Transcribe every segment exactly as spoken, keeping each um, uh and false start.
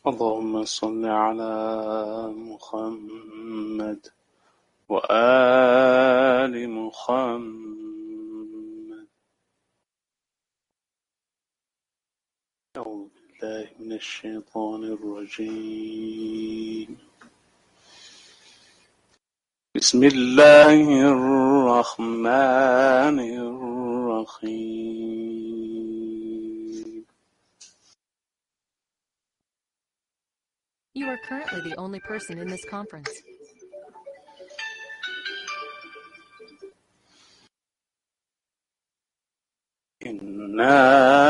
اللهم صل على محمد وآل محمد. أعوذ بالله من الشيطان الرجيم. بسم الله الرحمن الرحيم. You are currently the only person in this conference. إنا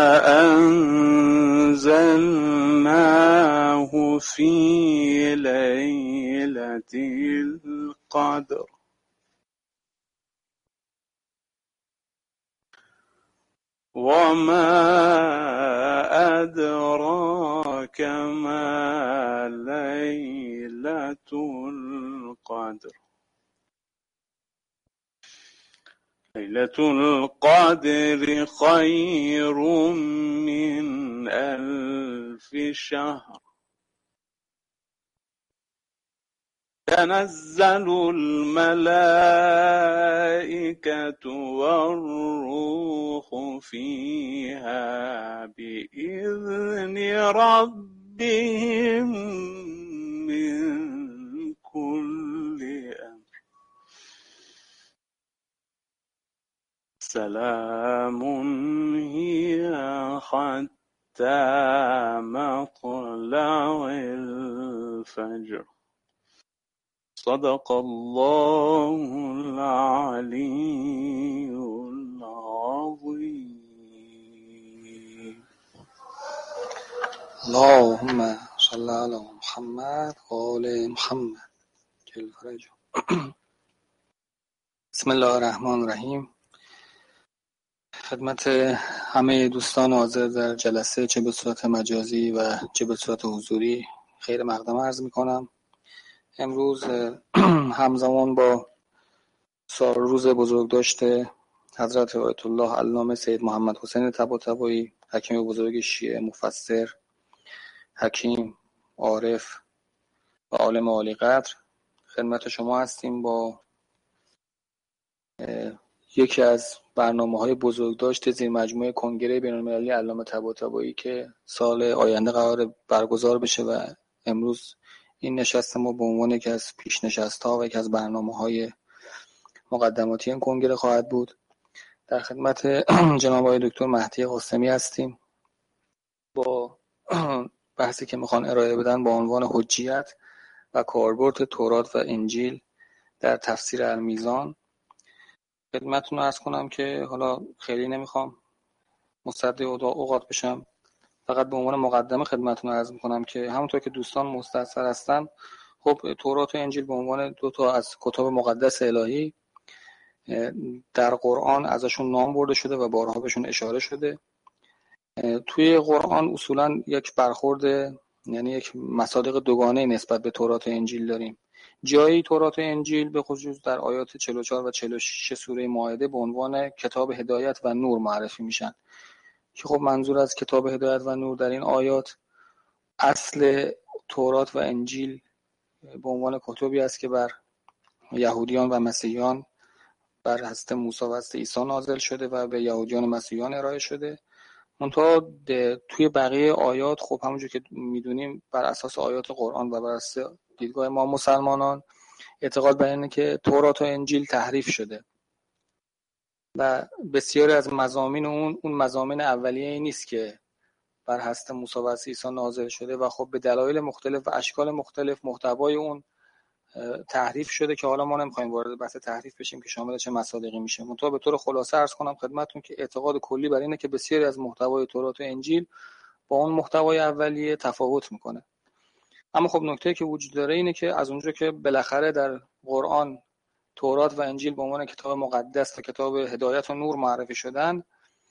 أنزلناه في ليلة القدر وما أدراك ما ليلة القدر. ليلة القدر خير من ألف شهر. تنزل الملائكة والروح فيها بإذن ربهم من كل أمر. سلام هي حتى مطلع الفجر. صدق الله العلي العظيم. اللهم صل على محمد و آل محمد. بسم الله الرحمن الرحیم. خدمت همه دوستان حاضر در جلسه چه به صورت مجازی و چه به صورت حضوری خیر مقدم عرض می کنم. امروز همزمان با سال روز بزرگ داشته حضرت آیت الله علامه سید محمد حسین طباطبایی، حکیم بزرگ شیعه، مفسر، حکیم، عارف و عالم عالی قدر، خدمت شما هستیم با یکی از برنامه‌های بزرگداشت زیر مجموعه کنگره بین‌المللی علامه طباطبایی که سال آینده قرار برگزار بشه و امروز این نشست ما به عنوان یکی از پیش نشست‌ها و یکی از برنامه‌های مقدماتی این کنگره خواهد بود. در خدمت جناب آقای دکتر مهدی قاسمی هستیم با بحثی که میخوان ارائه بدن با عنوان حجیت و کاربرد تورات و انجیل در تفسیر المیزان. خدمتتون عرض کنم که حالا خیلی نمیخوام مصدق اوقات بشم، فقط به عنوان مقدمه خدمتتون عرض میکنم که همونطور که دوستان مستحضر هستن، خب تورات و انجیل به عنوان دو تا از کتاب مقدس الهی در قرآن ازشون نام برده شده و بارها بهشون اشاره شده. توی قرآن اصولا یک برخورد، یعنی یک مصادیق دوگانه نسبت به تورات و انجیل داریم. جایی تورات و انجیل به خصوص در آیات چهل و چهار و چهل و شش سوره مائده به عنوان کتاب هدایت و نور معرفی میشن که خب منظور از کتاب هدایت و نور در این آیات اصل تورات و انجیل به عنوان کتبی است که بر یهودیان و مسیحیان بر حضرت موسی و حضرت عیسی نازل شده و به یهودیان و مسیحیان ارائه شده. منتها توی بقیه آیات خب همونجور که میدونیم بر اساس آیات قرآن و بر اساس دیدگاه ما مسلمانان اعتقاد بر اینه که تورات و انجیل تحریف شده و بسیاری از مضامین اون اون مضامین اولیه نیست که بر حضرت موسی و عیسی نازل شده و خب به دلایل مختلف و اشکال مختلف محتوای اون تحریف شده که حالا ما نمیخوایم وارد بحث تحریف بشیم که شامل چه مصادیقی میشه. منتها به طور خلاصه عرض کنم خدمتتون که اعتقاد کلی بر اینه که بسیاری از محتوای تورات و انجیل با اون محتوای اولیه تفاوت میکنه. اما خب نکته که وجود داره اینه که از اونجا که بالاخره در قرآن تورات و انجیل به عنوان کتاب مقدس و کتاب هدایت و نور معرفی شدن،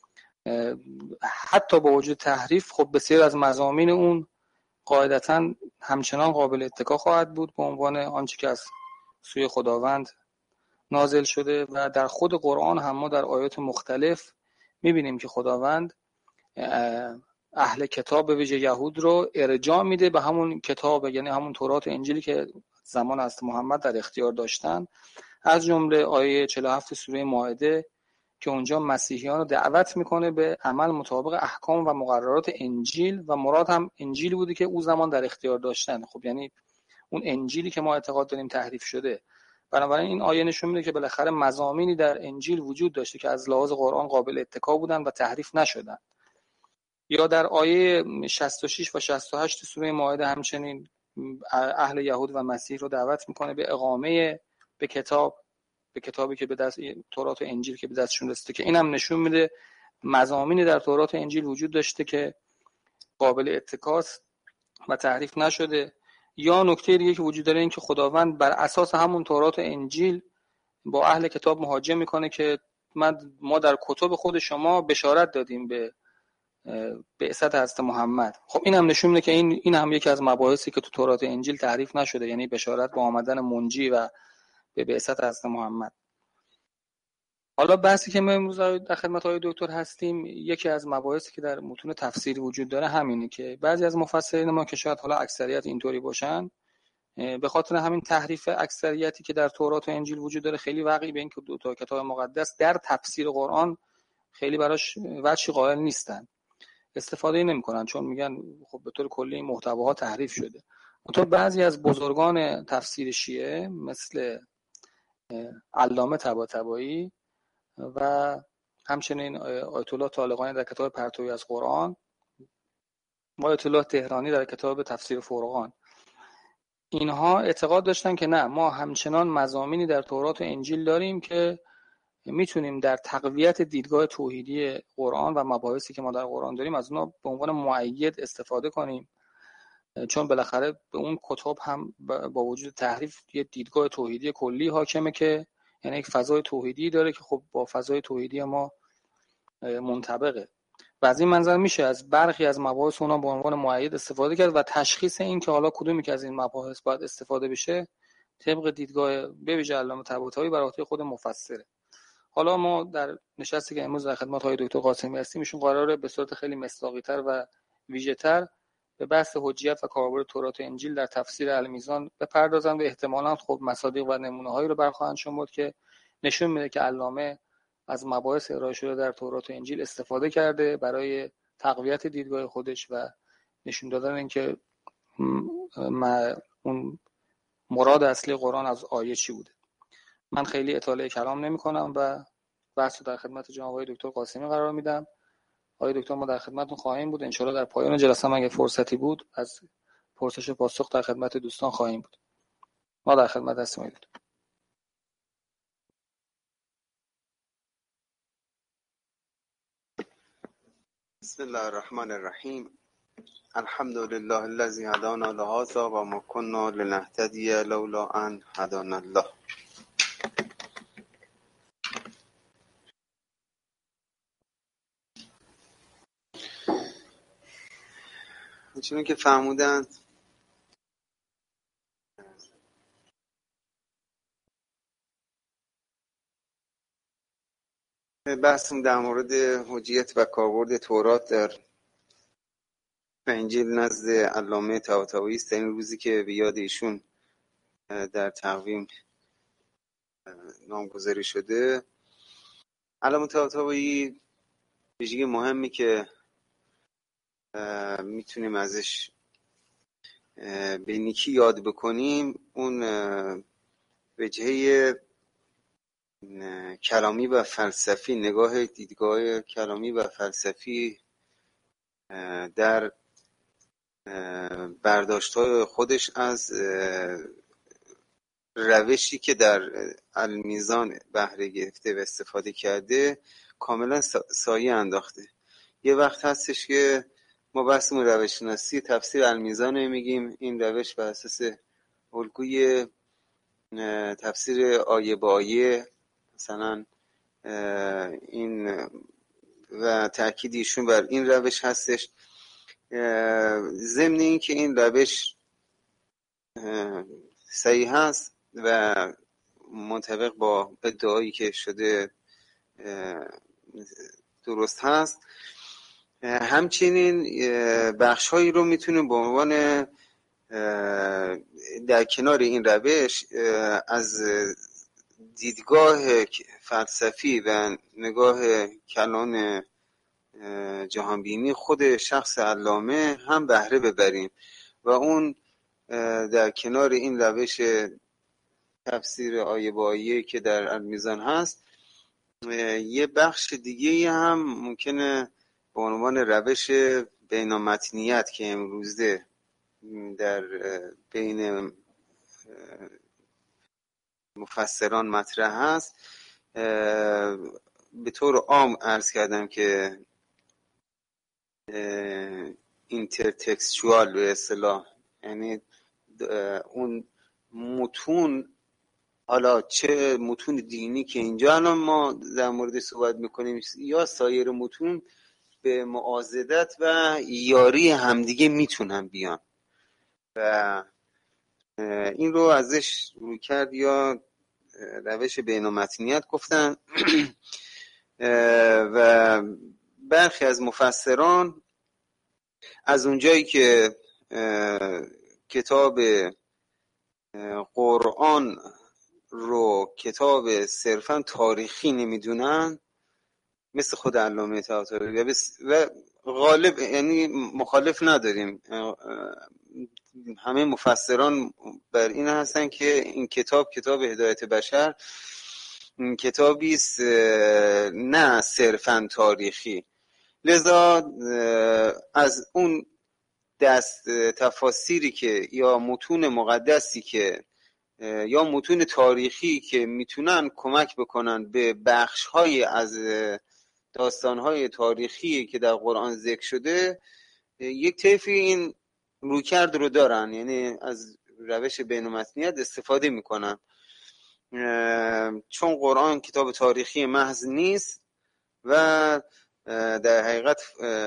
حتی با وجود تحریف خب بسیار از مضامین اون قاعدتاً همچنان قابل اتکا خواهد بود به عنوان آنچه که از سوی خداوند نازل شده و در خود قرآن هم ما در آیات مختلف میبینیم که خداوند اهل کتاب به ویژه یهود رو ارجاع میده به همون کتاب، یعنی همون تورات و انجیلی که زمان حضرت محمد در اختیار داشتن، از جمله آیه چهل و هفت سوره مائده که اونجا مسیحیان رو دعوت میکنه به عمل مطابق احکام و مقررات انجیل و مراد هم انجیلی بوده که اون زمان در اختیار داشتن. خب یعنی اون انجیلی که ما اعتقاد داریم تحریف شده. بنابراین این آیه نشون میده که بالاخره مضامینی در انجیل وجود داشته که از لحاظ قرآن قابل اتکا بودن و تحریف نشدن. یا در آیه شصت و شش و شصت و هشت سوره مائده همچنین اهل یهود و مسیح رو دعوت میکنه به اقامه به کتاب به کتابی که به دست تورات و انجیل که به دستشون رسیده، که اینم نشون میده مضامینی در تورات و انجیل وجود داشته که قابل اتکاست و تحریف نشده. یا نکته دیگه که وجود داره این که خداوند بر اساس همون تورات و انجیل با اهل کتاب مهاجم میکنه که من ما در کتب خود شما بشارت دادیم به بعثت حضرت محمد. خب این هم نشون میده که این این هم یکی از مباحثی که تو تورات و انجیل تعریف نشده، یعنی بشارت با آمدن منجی و به بعثت حضرت محمد. حالا بحثی که ما امروز در خدمت های دکتر هستیم، یکی از مباحثی که در متون تفسیری وجود داره همینه که بعضی از مفسرین ما که شاید حالا اکثریت اینطوری باشن، به خاطر همین تحریف اکثریتی که در تورات و انجیل وجود داره خیلی واقعی به این که دو تا کتاب مقدس در تفسیر قرآن خیلی براش وجهی قائل نیستن، استفاده نمی‌کنن، چون میگن خب به طور کلی محتواها تحریف شده. تو بعضی از بزرگان تفسیر شیعه مثل علامه طباطبایی و همچنین آیت الله طالقانی در کتاب پرتوی از قرآن و آیت الله تهرانی در کتاب تفسیر فرقان، اینها اعتقاد داشتن که نه، ما همچنان مضامینی در تورات و انجیل داریم که میتونیم در تقویت دیدگاه توحیدی قرآن و مباحثی که ما در قرآن داریم از اونها به عنوان مؤید استفاده کنیم، چون بالاخره به اون کتاب هم با وجود تحریف یه دیدگاه توحیدی کلی حاکمه که یعنی یک فضای توحیدی داره که خب با فضای توحیدی ما منطبقه و از این منظر میشه از برخی از مباحث اونها به عنوان مؤید استفاده کرد و تشخیص این که حالا کدومی که از این مباحث باید استفاده بشه طبق دیدگاه به ویژه علامه طباطبایی بر عهده خود مفسره. حالا ما در نشستی که امروز در خدمت های دکتر قاسمی هستیم، ایشون قراره به صورت خیلی مصداقی‌تر و ویژه‌تر به بحث حجیت و کاربرد تورات و انجیل در تفسیر المیزان بپردازند و احتمالاً خب مصادیق و نمونه‌هایی رو برخواهند شمرد که نشون میده که علامه از مباحث ارائه شده در تورات و انجیل استفاده کرده برای تقویت دیدگاه خودش و نشون دادن اینکه اون مراد اصلی قرآن از آیه چی بوده. من خیلی اطاله کلام نمی کنم و بحث رو در خدمت جناب آقای دکتر قاسمی قرار میدم. آقای دکتر ما در خدمتتون خواهیم بود، ان شاءالله در پایان جلسه اگه فرصتی بود از پرسش و پاسخ در خدمت دوستان خواهیم بود. ما در خدمت هستیم آقای دکتر. بسم الله الرحمن الرحیم. الحمد لله الذي هدانا لهذا و ما كنا لنهتدي لولا ان هدانا الله. چون که فرمودند بحثم در مورد حجیت و کاربرد تورات در انجیل نزد علامه طباطبایی است. این روزی که به یاد ایشون در تقویم نامگذاری شده. علامه طباطبایی ویژگی مهمی که میتونیم ازش به نیکی یاد بکنیم اون وجهه کلامی و فلسفی، نگاه دیدگاه کلامی و فلسفی در برداشت‌های خودش از روشی که در المیزان بهره گرفته و استفاده کرده کاملا سایه انداخته. یه وقت هستش که ما بحثمون روش شناسی تفسیر المیزان میگیم، این روش بر اساس الگوی تفسیر آیه با آیه مثلا این و تأکید ایشون بر این روش هستش. ضمن این که این روش صحیح هست و منطبق با ادعایی که شده درست هست، همچنین بخش هایی رو میتونه به عنوان در کنار این روش از دیدگاه فلسفی و نگاه کلان جهانبینی خود شخص علامه هم بهره ببریم و اون در کنار این روش تفسیر آیه با آیه که در المیزان هست یه بخش دیگه هم ممکنه به عنوان روش بینامتنیت که امروزه در بین مفسران مطرح هست به طور عام عرض کردم که اینترتکستوال به اصطلاح، یعنی اون متون، حالا چه متون دینی که اینجا الان ما در مورد صحبت میکنیم یا سایر متون، به معاضدت و یاری همدیگه میتونن بیان و این رو ازش روی کرد یا روش بینامتنیت گفتن. و برخی از مفسران از اونجایی که کتاب قرآن رو کتاب صرفا تاریخی نمیدونن، مثل خود علامه طباطبایی و غالب، یعنی مخالف نداریم، همه مفسران بر این هستن که این کتاب کتاب هدایت بشر کتابی است نه صرفا تاریخی، لذا از اون دست تفاسیری که یا متون مقدسی که یا متون تاریخی که میتونن کمک بکنن به بخش‌های از داستان‌های تاریخی که در قرآن ذکر شده، یک طیفی این رویکرد رو دارن، یعنی از روش بین‌المتنیت استفاده میکنن، چون قرآن کتاب تاریخی محض نیست و در حقیقت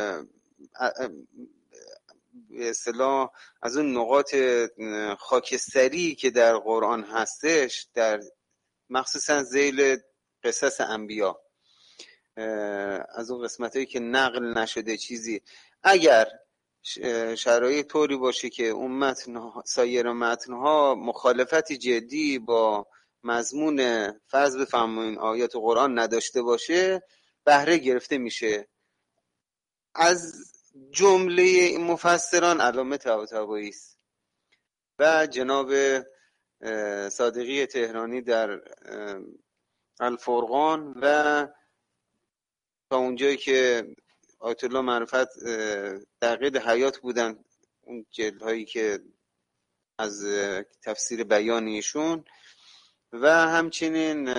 به اصطلاح از اون نقاط خاکستری که در قرآن هستش، در مخصوصا ذیل قصص انبیا، از اون قسمتایی که نقل نشده چیزی، اگر شرایط طوری باشه که اون متن سایر متنها مخالفتی جدی با مضمون فرض بفرمایین آیات قرآن نداشته باشه، بهره گرفته میشه. از جمله مفسران علامه طباطبایی است و جناب صادقی تهرانی در الفرقان و تا اونجایی که آیت الله معرفت در قید حیات بودن، اون جلدهایی که از تفسیر بیان ایشون، و همچنین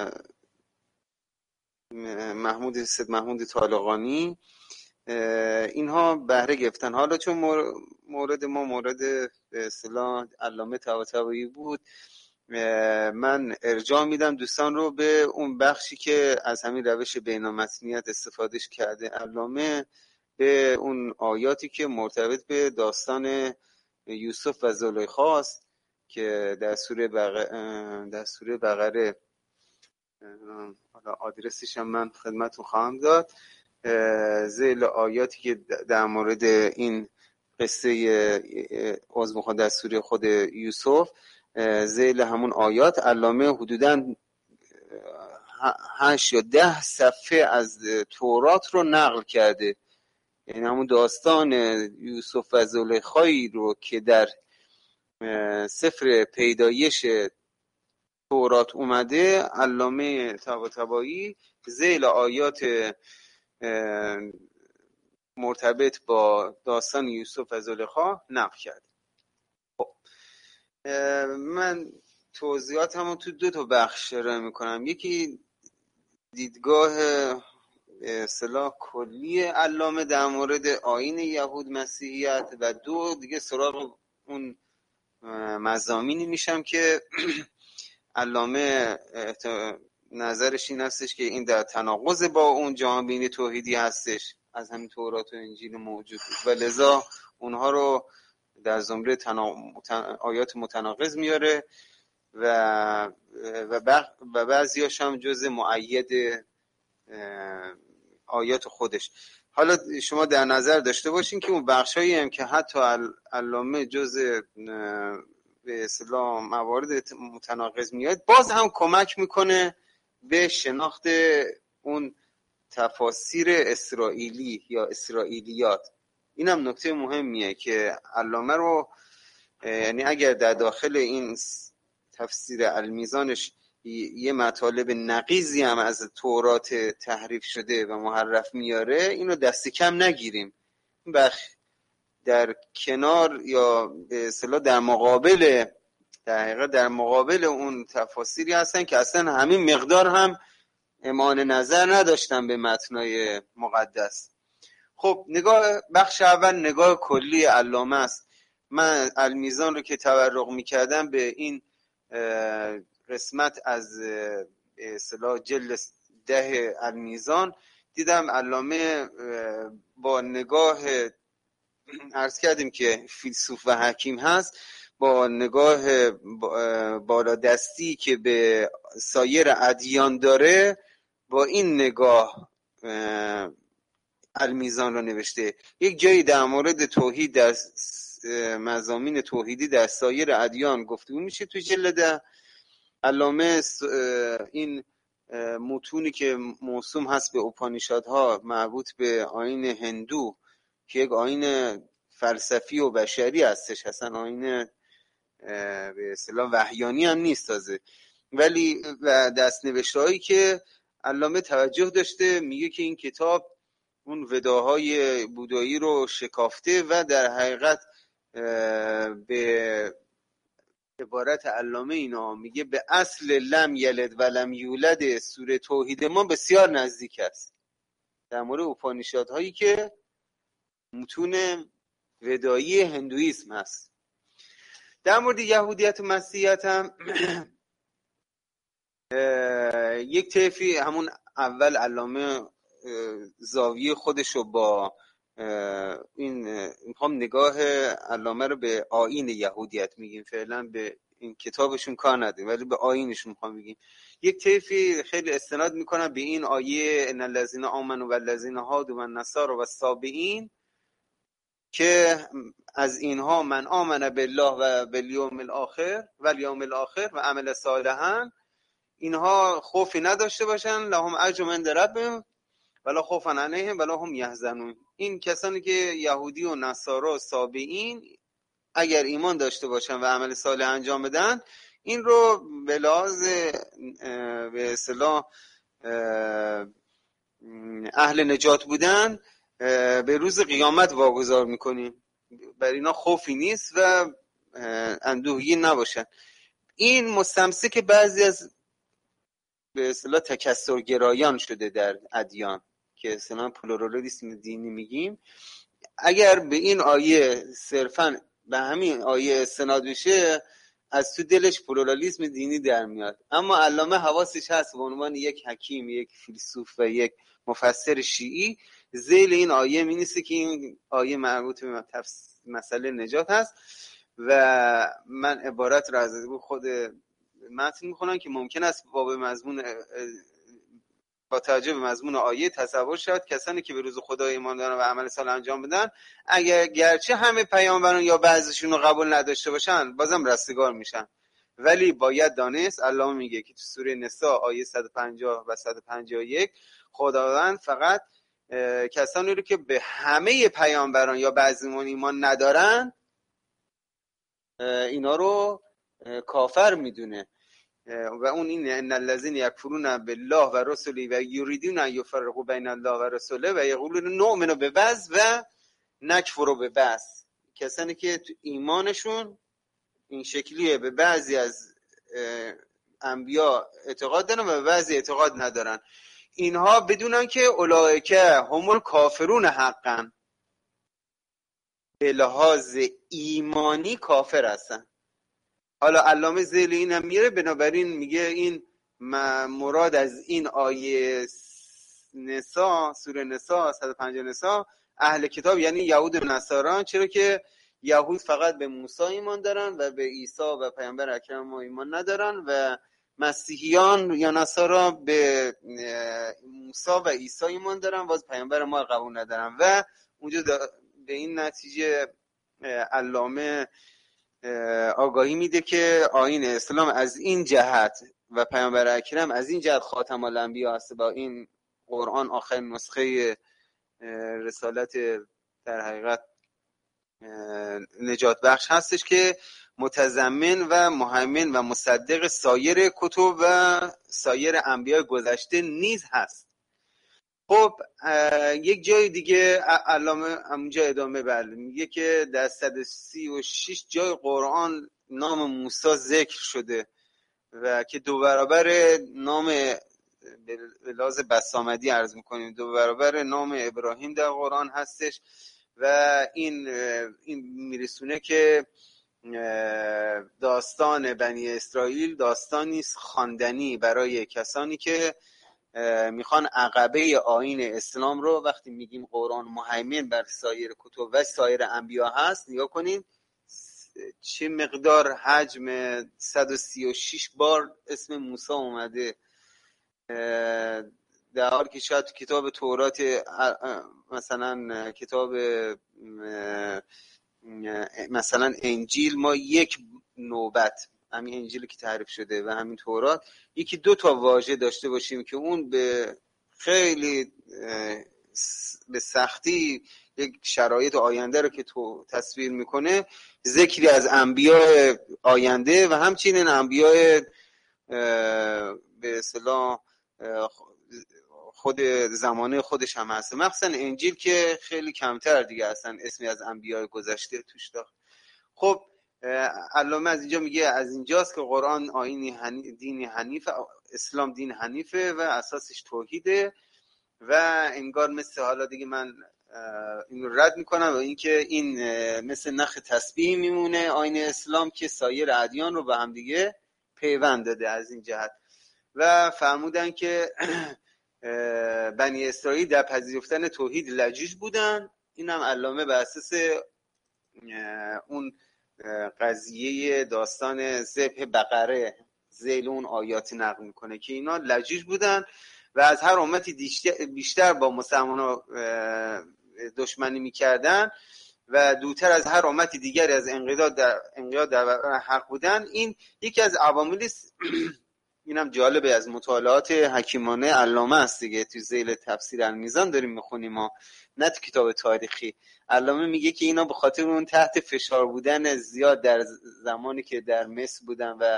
محمود سید محمود طالقانی، اینها بهره گرفتن. حالا چون مورد ما مورد به اصطلاح علامه طباطبایی بود، من ارجاع میدم دوستان رو به اون بخشی که از همین روش بینامتنیت استفادهش کرده علامه، به اون آیاتی که مرتبط به داستان یوسف و زلیخا است که در سوره بقره در سوره بقره حالا آدرسش هم من خدمتتون خواهم داد، ذیل آیاتی که در مورد این قصه عضو در سوره خود یوسف، ذیل همون آیات علامه حدوداً هشت یا ده صفحه از تورات رو نقل کرده، یعنی همون داستان یوسف و زلیخایی رو که در سفر پیدایش تورات اومده، علامه طباطبایی ذیل آیات مرتبط با داستان یوسف و زلیخا نقل کرده. خب من توضیحاتمو تو دو تا بخش ارائه میکنم، یکی دیدگاه اصطلاح کلی علامه در مورد آیین یهود مسیحیت و دو دیگه سراغ اون مضامینی میشم که علامه نظرش این هستش که این در تناقض با اون جهانبینی توحیدی هستش از همین تورات و انجیل موجود و لذا اونها رو در زمره تنا... تن... آیات متناقض میاره و و, بخ... و بعضیاش هم جز مؤید آیات خودش. حالا شما در نظر داشته باشین که اون بخشایی هم که حتی علامه جز به اصطلاح موارد متناقض میاد، باز هم کمک میکنه به شناخت اون تفاسیر اسرائیلی یا اسرائیلیات. این هم نکته مهمیه که علامه رو، یعنی اگر در داخل این تفسیر المیزانش یه مطالب نقیضی هم از تورات تحریف شده و محرف میاره، اینو دست کم نگیریم. بخش در کنار یا به اصطلاح در مقابل، در حقیقت در مقابل اون تفاسیری هستن که اصلا همین مقدار هم امان نظر نداشتن به متنای مقدس. خب نگاه بخش اول نگاه کلی علامه است. من المیزان رو که تورق میکردم به این قسمت از به اصطلاح جلد ده المیزان، دیدم علامه با نگاه، عرض کردیم که فیلسوف و حکیم هست، با نگاه بالادستی که به سایر ادیان داره، با این نگاه المیزان رو نوشته. یک جایی در مورد توحید، در مضامین توحیدی در سایر ادیان گفتگو میشه تو جلد علامه. این متونی که موسوم هست به اوپانیشادها مربوط به آیین هندو که یک آیین فلسفی و بشری هستش، اصلا آیین به اصطلاح وحیانی هم نیست تازه، ولی و دست‌نوشته‌هایی که علامه توجه داشته، میگه که این کتاب اون وداهای بودایی رو شکافته و در حقیقت به عبارت علامه اینا میگه به اصل لم یلد و لم یولد سوره توحید ما بسیار نزدیک است، در مورد اوپانیشادهایی که متون ودایی هندویسم هست. در مورد یهودیت و مسیحیت هم یک طیفی همون اول علامه زاویه خودشو با این میخوام نگاه علامه رو به آیین یهودیت میگیم، فعلا به این کتابشون کار نداریم ولی به آیینشون میخوام بگیم. یک طیفی خیلی استناد میکنن به این آیه ان الذین آمنوا والذین هادوا والنصارى والصابئین که از اینها من آمن بالله و بالیوم الاخر و الیوم الاخر و عمل صالحا، اینها خوفی نداشته باشن، لهم اجر عند ربهم ولا خوف علیهم ولا هم یحزنون. این کسانی که یهودی و نصارا و صابئین اگر ایمان داشته باشن و عمل صالح انجام بدن، این رو به لحاظ به اصطلاح اهل نجات بودن به روز قیامت واگذار میکنیم، بر اینا خوفی نیست و اندوهگین نباشن. این مستمسک بعضی از به اصطلاح تکثرگرایان شده در ادیان که اصطلاحاً پلورالیسم دینی میگیم. اگر به این آیه صرفاً به همین آیه استناد بشه، از تو دلش پلورالیسم دینی در میاد، اما علامه حواسش هست به عنوان یک حکیم، یک فیلسوف و یک مفسر شیعی ذیل این آیه می‌نویسه که این آیه مربوط به مسئله نجات هست و من عبارت را از خود متن میخونم که ممکن است با به مضمون با توجه به مضمون آیه تصور شد کسانی که به روز خدا ایمان دارن و عمل صالح انجام بدن، اگر گرچه همه پیامبران یا بعضیشون رو قبول نداشته باشن بازم رستگار میشن، ولی باید دانست، الله میگه که تو سوره نساء آیه صد و پنجاه و صد و پنجاه و یک خداوند فقط کسانی رو که به همه پیامبران یا بعضیمون ایمان ندارن اینا رو کافر میدونه و اون این ان الذين يكفرون بالله و رسله و یریدون ان یفرقوا بین الله و رسوله و یقولون نؤمن ببعض و نکفر ببعض، کسانی که تو ایمانشون این شکلیه، به بعضی از انبیا اعتقاد دارن و به بعضی اعتقاد ندارن، اینها بدونن که اولئک هم الکافرون حقا، به لحاظ ایمانی کافر هستن. حالا علامه ذیل این هم میره، بنابراین میگه این مراد از این آیه نساء، سوره نساء صد و پنجاه نساء، اهل کتاب یعنی یهود و نصارا، چرا که یهود فقط به موسی ایمان دارن و به عیسی و پیامبر اکرم ما ایمان ندارن و مسیحیان یا نصارا به موسی و عیسی ایمان دارن، باز پیامبر ما قبول ندارن و اونجا به این نتیجه علامه آگاهی میده که آیین اسلام از این جهت و پیامبر اکرم از این جهت خاتم الانبیا است، با این قرآن آخرین نسخه رسالت در حقیقت نجات بخش هستش که متضمن و مهیمن و مصدق سایر کتب و سایر انبیاء گذشته نیز هست. خب یک جای دیگه علامه همونجا ادامه بله میگه که در صد و سی و شش جای قرآن نام موسی ذکر شده و که دو برابر نام به لحاظ بسامدی عرض میکنیم دو برابر نام ابراهیم در قرآن هستش و این این میرسونه که داستان بنی اسرائیل داستانی است خواندنی برای کسانی که میخوان عقبه آیین اسلام رو، وقتی میگیم قرآن مهیمن بر سایر کتب و سایر انبیا هست، نگاه کنین چه مقدار حجم صد و سی و شش بار اسم موسی اومده، در حالی که شاید تو کتاب تورات مثلا کتاب مثلا انجیل ما یک نوبت همین انجیلی که تعریف شده و همین تورات یکی دو تا واژه داشته باشیم که اون به خیلی به سختی یک شرایط آینده رو که تو تصویر میکنه، ذکری از انبیاء آینده و همچنین انبیاء به اصطلاح خود زمانه خودش هم هست، مخصوصا انجیل که خیلی کمتر دیگه اصلا اسمی از انبیاء گذشته توش داره. خب علامه از اینجا میگه از اینجاست که قرآن آیین حنی... دینی حنیف، اسلام دین حنیفه و اساسش توحیده و انگار مثل حالا دیگه من این رو رد میکنم و اینکه این مثل نخ تسبیح میمونه آیین اسلام که سایر ادیان رو به هم دیگه پیوند داده از این جهت و فرمودن که بنی اسرائیل در پذیرفتن توحید لجوج بودن. این هم علامه بر اساس اون قضیه داستان ذبح بقره ذیل اون آیات نقل میکنه که اینا لجوج بودن و از هر امتی بیشتر با مسلمان‌ها دشمنی میکردن و دوتر از هر امتی دیگری از انقیاد در انقیاد در حق بودن. این یکی از عواملی است. اینم جالبه از مطالعات حکیمانه علامه است دیگه، تو ذیل تفسیر المیزان داریم میخونیم ما، نه تو کتاب تاریخی. علامه میگه که اینا به خاطر اون تحت فشار بودن زیاد در زمانی که در مصر بودن و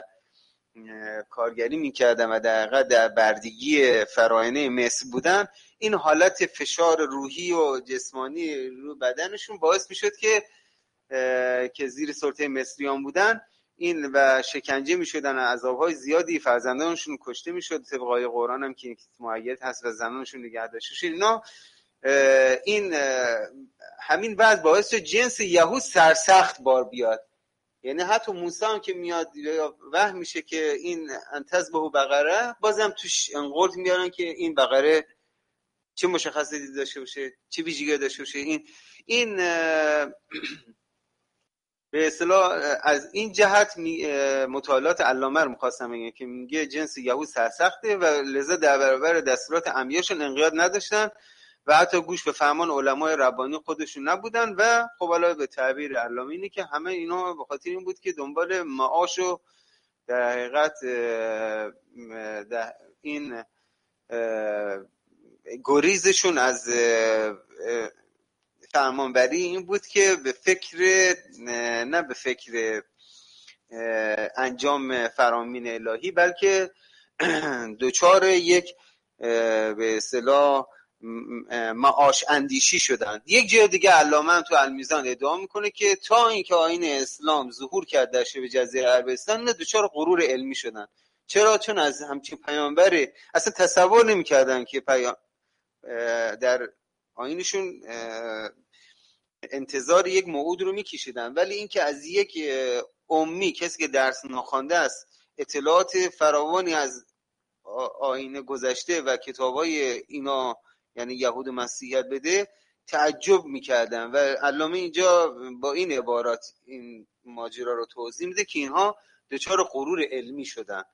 کارگری میکردن و در حقیقت در بردگی فراعنه مصر بودن، این حالت فشار روحی و جسمانی رو بدنشون باعث میشد که که زیر سلطه مصریان بودن این و شکنجه میشدن، عذابهای زیادی، فرزندانشون کشته میشد، طبق آیه قرآن هم که مؤید هست و زنانشون نگه داشته شد. اینا این همین وضع باعث شد جنس یهود سرسخت بار بیاد. یعنی حتی موسی هم که میاد وحی میشه که این انتزبه بقره، بازم توش انقرض میارن که این بقره چه مشخصاتی داشته باشه، چه ویژگی داشته باشه. این این به اصطلاح از این جهت مطالعات علامه رو می‌خواستم بگم که میگه جنس یهود سرسخته و لذا در برابر دستورات انبیاشون انقیاد نداشتن و حتی گوش به فرمان علمای ربانی خودشون نبودن و خب حالا به تعبیر علامه اینه که همه اینا به خاطر این بود که دنبال معاش و در حقیقت در این گریزشون از فرمانبری این بود که به فکر نه به فکر انجام فرامین الهی بلکه دوچار یک به اصطلاح معاش اندیشی شدن. یک جای دیگه علامه هم تو المیزان ادعا میکنه که تا اینکه آیین اسلام ظهور کرد در شبه جزیره عربستان نه دوچار غرور علمی شدن. چرا؟ چون از همچین پیامبری اصلا تصور نمیکردن که پیام در آیینشون انتظار یک موعود رو میکشیدن، ولی اینکه از یک امی، کسی که درس ناخوانده است، اطلاعات فراوانی از آیین گذشته و کتابای اینا یعنی یهود و مسیحیت بده، تعجب میکردن و علامه اینجا با این عبارات این ماجرا رو توضیح میده که اینها دچار غرور علمی شدن.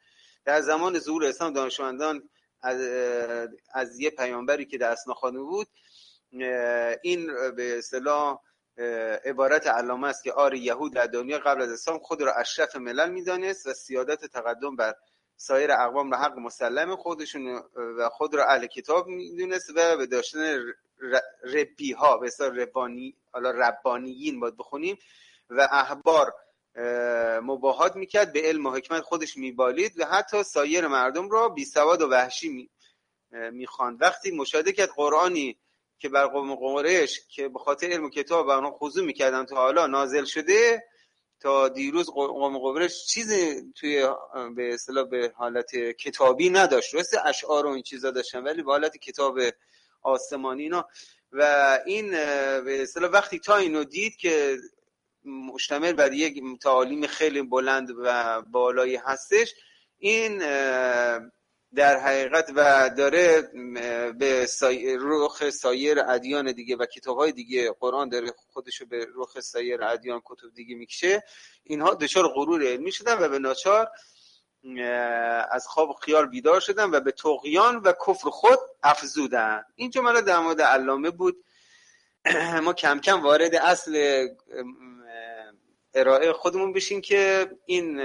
در زمان ظهور اسلام دانشمندان از, از یه پیامبری که در اسناخانه بود این به اصطلاح عبارت علامه است که آری یهود در دنیا قبل از اسلام خود را اشرف ملل میدانست و سیادت تقدم بر سایر اقوام را حق مسلم خودشون و خود را اهل کتاب میدونست و به داشتن ربی ها به اصطلاح ربانی حالا ربانیین باید بخونیم و احبار مباهات میکرد، به علم و حکمت خودش میبالید و حتی سایر مردم را بی سواد و وحشی میخواند. وقتی مشاهده کرد قرآنی که بر قوم قریش که به خاطر علم و کتاب و آنها خضوع میکردن تا حالا نازل شده، تا دیروز قوم قریش چیزی توی به اصطلاح به حالت کتابی نداشت، راسته اشعار و این چیزا داشتن ولی به حالت کتاب آسمانی اینا، و این به اصطلاح وقتی تا اینو دید که مشتمل بر یک تعالیم خیلی بلند و بالایی هستش، این در حقیقت و داره به سای... رخ سایر ادیان دیگه و کتاب‌های دیگه، قرآن داره خودشو به رخ سایر ادیان کتب دیگه میکشه، اینها دچار غرور علمی شدن و به ناچار از خواب و خیال بیدار شدن و به طغیان و کفر خود افزودن. این جمله در مورد علامه بود. ما کم کم وارد اصل ارائه خودمون بشیم که این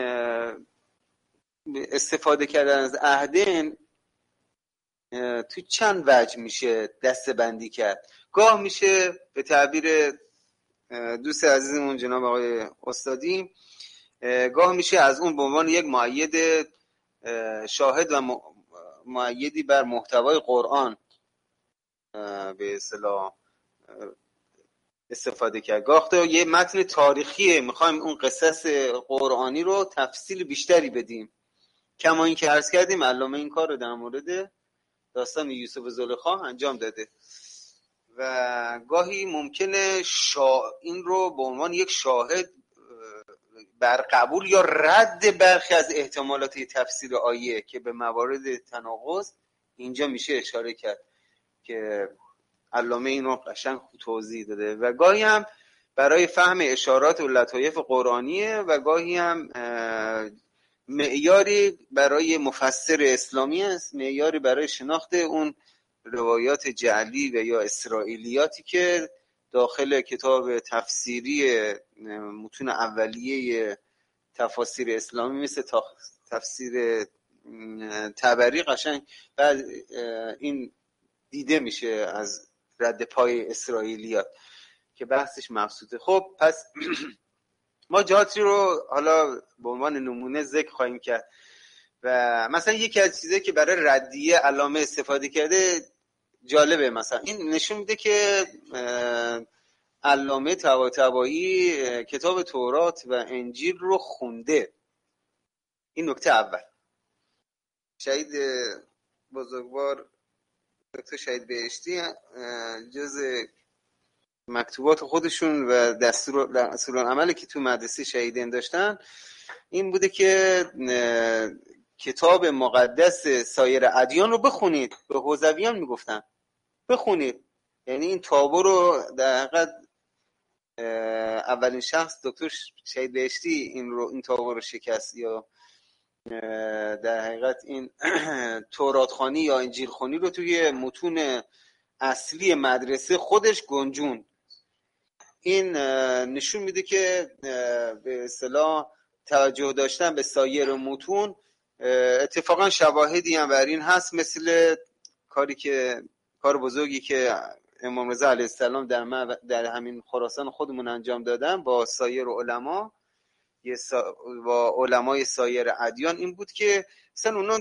استفاده کردن از عهدین تو چند وجه میشه دسته بندی کرد. گاه میشه به تعبیر دوست عزیزمون جناب آقای استادی، گاه میشه از اون به عنوان یک مؤید شاهد و مؤیدی بر محتوای قرآن به اصطلاح استفاده کرد. گاه تو یه متن تاریخیه، میخوایم اون قصص قرآنی رو تفصیل بیشتری بدیم، کما این که عرض کردیم علامه این کار رو در مورد داستان یوسف و زلیخا انجام داده و گاهی ممکنه شا... این رو به عنوان یک شاهد بر قبول یا رد برخی از احتمالات تفسیر آیه که به موارد تناقض اینجا میشه اشاره کرد که علامه این رو قشنگ توضیح داده و گاهی هم برای فهم اشارات و لطایف قرآنیه و گاهی هم معیاری برای مفسر اسلامی است، معیاری برای شناخت اون روایات جعلی و یا اسرائیلیاتی که داخل کتاب تفسیری متون اولیه تفاسیر اسلامی مثل تفسیر طبری قشنگ بعد این دیده میشه از رد پای اسرائیلیات که بحثش مبسوطه. خب پس ما جاتی رو حالا به عنوان نمونه ذکر خواهیم کرد و مثلا یکی از چیزایی که برای ردیه علامه استفاده کرده جالبه، مثلا این نشون میده که علامه طباطبایی کتاب تورات و انجیل رو خونده. این نکته اول. شهید بزرگوار دکتر شهید بهشتی جز مکتوبات خودشون و دستور دستورالعملی که تو مدرسه شهیدین داشتن این بوده که کتاب مقدس سایر ادیان رو بخونید. به حوزویان میگفتن بخونید، یعنی این تابو رو در حقیقت اولین شخص دکتر شهید بهشتی این رو این تابو رو شکست یا در حقیقت این تورات خوانی یا انجیل خوانی رو توی متون اصلی مدرسه خودش گنجون. این نشون میده که به اصطلاح توجه داشتن به سایر متون. اتفاقا شواهدی هم بر این هست، مثل کاری که کار بزرگی که امام رضا علیه السلام در در همین خراسان خودمون انجام دادن با سایر علما با علمای سایر ادیان این بود که مثلا اونا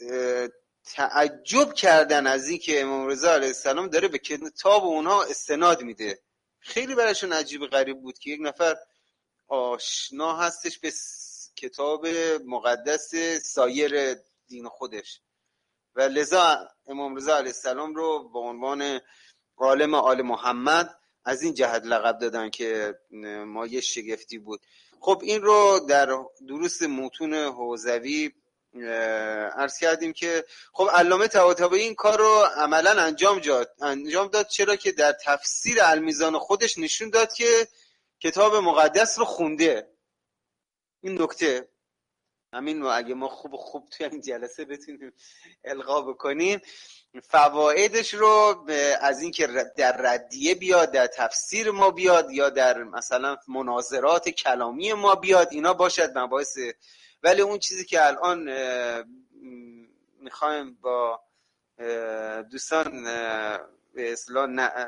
تعجب کردن از این که امام رضا علیه السلام داره به کتاب اونها استناد میده. خیلی براشون عجیب غریب بود که یک نفر آشنا هستش به کتاب مقدس سایر دین خودش و لذا امام رضا علیه السلام رو به عنوان عالم آل محمد از این جهت لقب دادن که مایه شگفتی بود. خب این رو در دروس متون حوزوی عرض کردیم که خب علامه طباطبایی این کار رو عملا انجام داد انجام داد چرا که در تفسیر المیزان خودش نشون داد که کتاب مقدس رو خونده. این نکته. همین. و اگه ما خوب خوب توی این جلسه بتونیم القا بکنیم فوایدش رو از این که در ردیه بیاد، در تفسیر ما بیاد، یا در مثلا مناظرات کلامی ما بیاد، اینا باشد مباحث. ولی اون چیزی که الان میخوایم با دوستان به اصطلاح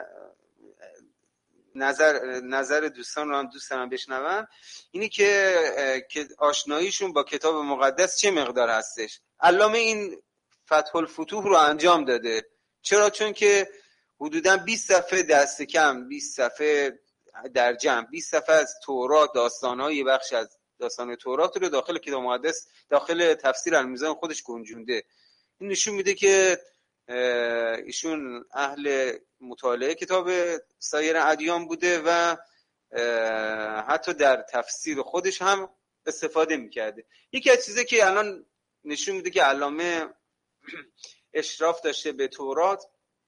نظر نظر دوستان رو هم دوست دارم بشنوم، اینی که که آشناییشون با کتاب مقدس چه مقدار هستش. علامه این فتح الفتوح رو انجام داده. چرا؟ چون که حدوداً بیست صفحه دست کم بیست صفحه در جمع بیست صفحه از تورات، داستان‌های بخش از داستان تورات رو داخل کتاب مقدس، داخل تفسیر المیزان خودش گنجونده. این نشون میده که ایشون اهل مطالعه کتاب سایر ادیان بوده و حتی در تفسیر خودش هم استفاده میکرده. یکی از چیزایی که الان نشون میده که علامه اشراف داشته به تورات،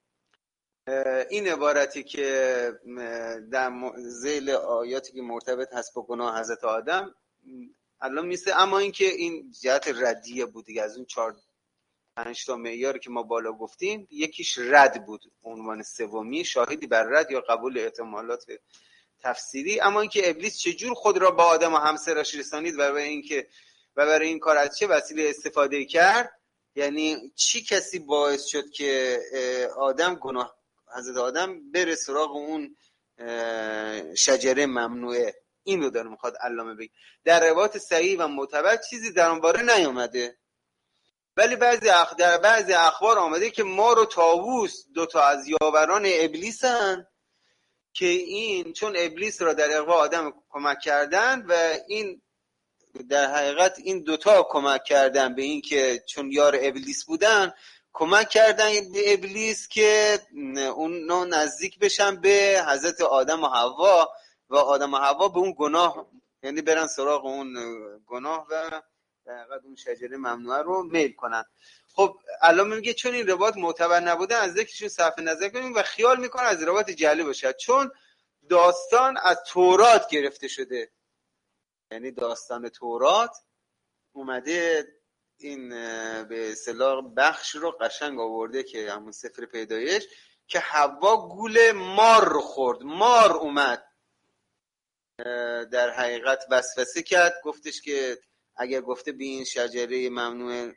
این عبارتی که در ذیل آیاتی که مرتبط هست با گناه حضرت آدم الان میسه، اما این که این جهت ردیه بود دیگه. از اون چهار پنج تا معیاری که ما بالا گفتیم یکیش رد بود، عنوان سومی شاهدی بر رد یا قبول احتمالات تفسیری. اما اینکه ابلیس چجور خود را با آدم و همسرش رسانید و برای اینکه و برای این کار از چه وسیله استفاده کرد، یعنی چی کسی باعث شد که آدم گناه حضرت آدم بره سراغ اون شجره ممنوعه. این رو داره میخواد علامه بگه. در روایات صحیح و معتبر چیزی در اون باره نیامده، ولی بعضی اخ... در بعضی اخبار آمده که مار و طاووس دو تا از یاوران ابلیسن که این چون ابلیس را در اغوا آدم کمک کردن و این در حقیقت این دوتا کمک کردن به این که چون یار ابلیس بودن کمک کردن به ابلیس که اون نزدیک بشن به حضرت آدم و حوا و آدم و حوا به اون گناه، یعنی برن سراغ اون گناه و در حقیقت اون شجره ممنوعه رو میل کنن. خب الان میگه چون این روایت معتبر نبوده از ذکرشون صرف نظر کنیم و خیال میکنه از روایت جعلی باشه، چون داستان از تورات گرفته شده. یعنی داستان تورات اومده این به اصطلاح بخش رو قشنگ آورده که همون سفر پیدایش که حوا گول مار رو خورد، مار اومد در حقیقت وسوسه کرد، گفتش که اگر گفته به این شجره ممنوع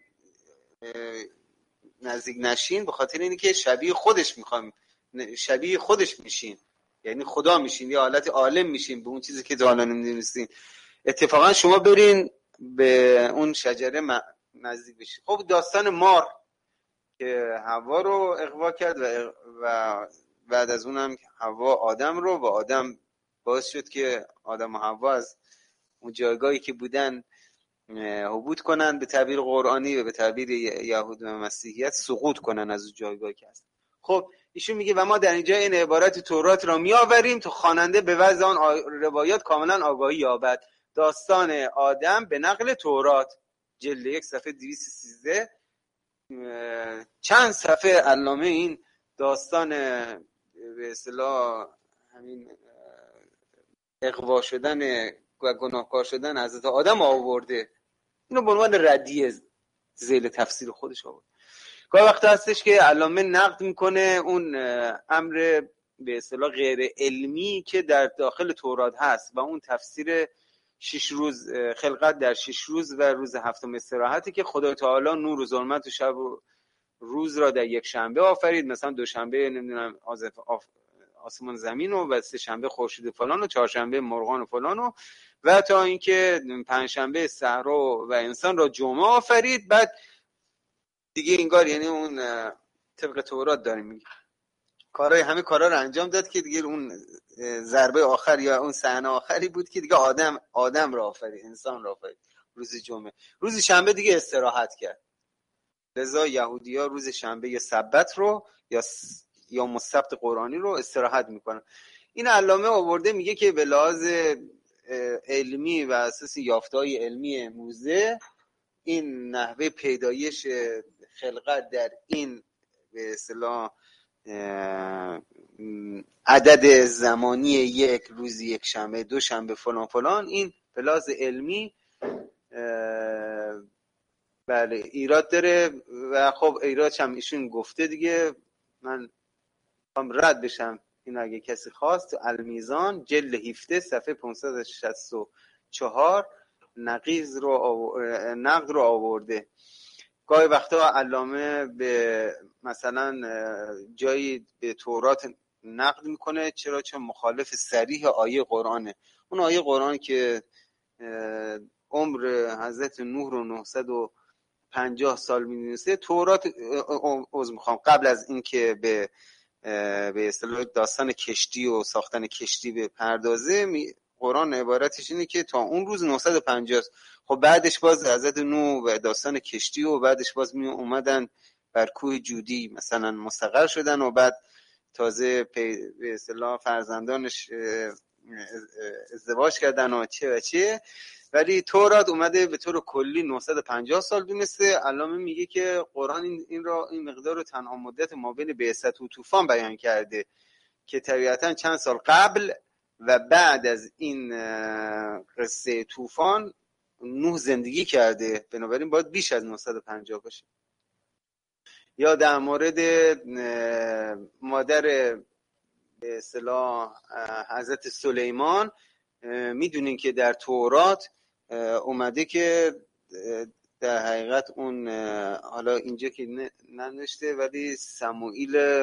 نزدیک نشین به خاطر اینی که شبیه خودش میخوام شبیه خودش میشین، یعنی خدا میشین، یه حالت عالم میشین به اون چیزی که حالا نمیدونستین. اتفاقا شما برین به اون شجره نزدیک بشین. خب داستان مار که حوا رو اغوا کرد و, و بعد از اونم حوا آدم رو و آدم باعث شد که آدم و حوا از اون جایگاهی که بودن حبوط کنن، به تعبیر قرآنی و به تعبیر یهود و مسیحیت سقوط کنن از اون جایگاهی که هست. خب ایشون میگه و ما در اینجا این عبارت تورات را میآوریم تا خواننده به وضع آن روایات کاملا آگاهی یابد. داستان آدم به نقل تورات، جلد یک صفحه دویست و سیزده. چند صفحه علامه این داستان به اصطلاح همین اغوا شدن و گناهکار شدن حضرت آدم آورده، اینو به عنوان ردیه ذیل تفسیر خودش آورده. گاهی وقت هستش که علامه نقد میکنه اون امر به اصطلاح غیر علمی که در داخل تورات هست و اون تفسیر شش روز خلقت در شش روز و روز هفتم استراحتی که خدا تعالی نور و ظلمت و شب و روز را در یک شنبه آفرید، مثلا دوشنبه نمیدونم آسمان زمین و سه شنبه خورشید فلان و چهارشنبه مرغان و فلان و و تا اینکه پنجشنبه صحرا و انسان را جمعه آفرید. بعد دیگه انگار یعنی اون طبق تورات داریم میگه کارهای همه کارا رو انجام داد که دیگه اون ضربه آخر یا اون صحنه آخری بود که دیگه آدم آدم را آفرید، انسان را آفرید روز جمعه. روز شنبه دیگه استراحت کرد. لذا یهودی‌ها روز شنبه یا سبت رو یا یا مصبت قرآنی رو استراحت میکنن. این علامه آورده میگه که به لحاظ علمی و اساس یافته‌های علمی امروزه این نحوه پیدایش خلقت در این به اصطلاح عدد زمانی یک روز، یک شنبه، دو شنبه، فلان فلان، این به لحاظ علمی بله ایراد داره و خب ایرادش هم ایشون گفته دیگه. من هم رد بشم این اگه کسی خواست. تو المیزان جلد هفده صفحه پانصد و شصت و چهار نقیض رو آو... نقد رو آورده. گاهی وقتا علامه به مثلا جایی به تورات نقد میکنه. چرا؟ چون مخالف صریح آیه قرآنه. اون آیه قرآن که عمر حضرت نوح رو نهصد و پنجاه سال می‌دونسته، تورات عذر میخوام قبل از اینکه به به اصطلاح داستان کشتی و ساختن کشتی به پردازه، قرآن عبارتش اینه که تا اون روز نهصد و پنجاه. خب بعدش باز حضرت نوح و داستان کشتی و بعدش باز می اومدن بر کوه جودی مثلا مستقر شدن و بعد تازه به اصطلاح فرزندانش ازدواج کردن و چه و چه. ولی تورات اومده به طور کلی نهصد و پنجاه سال دونسته. علامه میگه که قرآن این این را این مقدار رو تنها مدت ما بین بعثت و طوفان بیان کرده که طبیعتا چند سال قبل و بعد از این قصه طوفان نوح زندگی کرده، بنابراین باید بیش از نهصد و پنجاه باشه. یا در مورد مادر به اصطلاح حضرت سلیمان، میدونین که در تورات اومده که در حقیقت اون حالا اینجا که ننوشته ولی سموئیل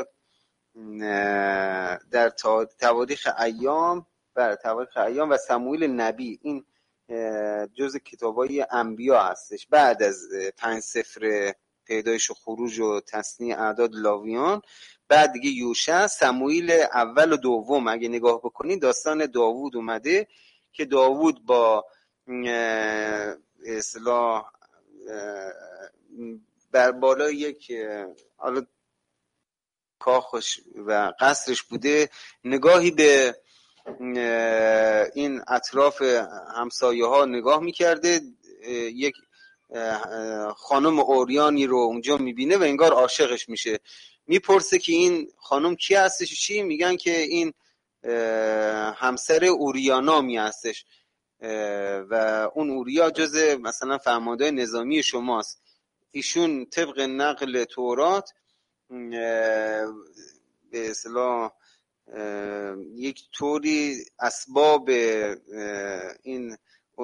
در تواریخ ایام بر تواریخ ایام و سموئیل نبی این جزء کتابای انبیا هستش. بعد از پنج سفر پیدایش و خروج و تصنیع اعداد لاویان، بعد دیگه یوشع، سموئیل اول و دوم اگه نگاه بکنین داستان داوود اومده که داوود با اصلاح بر بالا یک حالا کاخش و قصرش بوده، نگاهی به این اطراف همسایه ها نگاه میکرده، یک خانم اوریانی رو اونجا میبینه و انگار عاشقش میشه. میپرسه که این خانم کی هستش؟ چی؟ میگن که این همسر اوریا نامی هستش و اون اوریا جزء مثلا فرمانده نظامی شماست. ایشون طبق نقل تورات به اصطلاح یک طوری اسباب این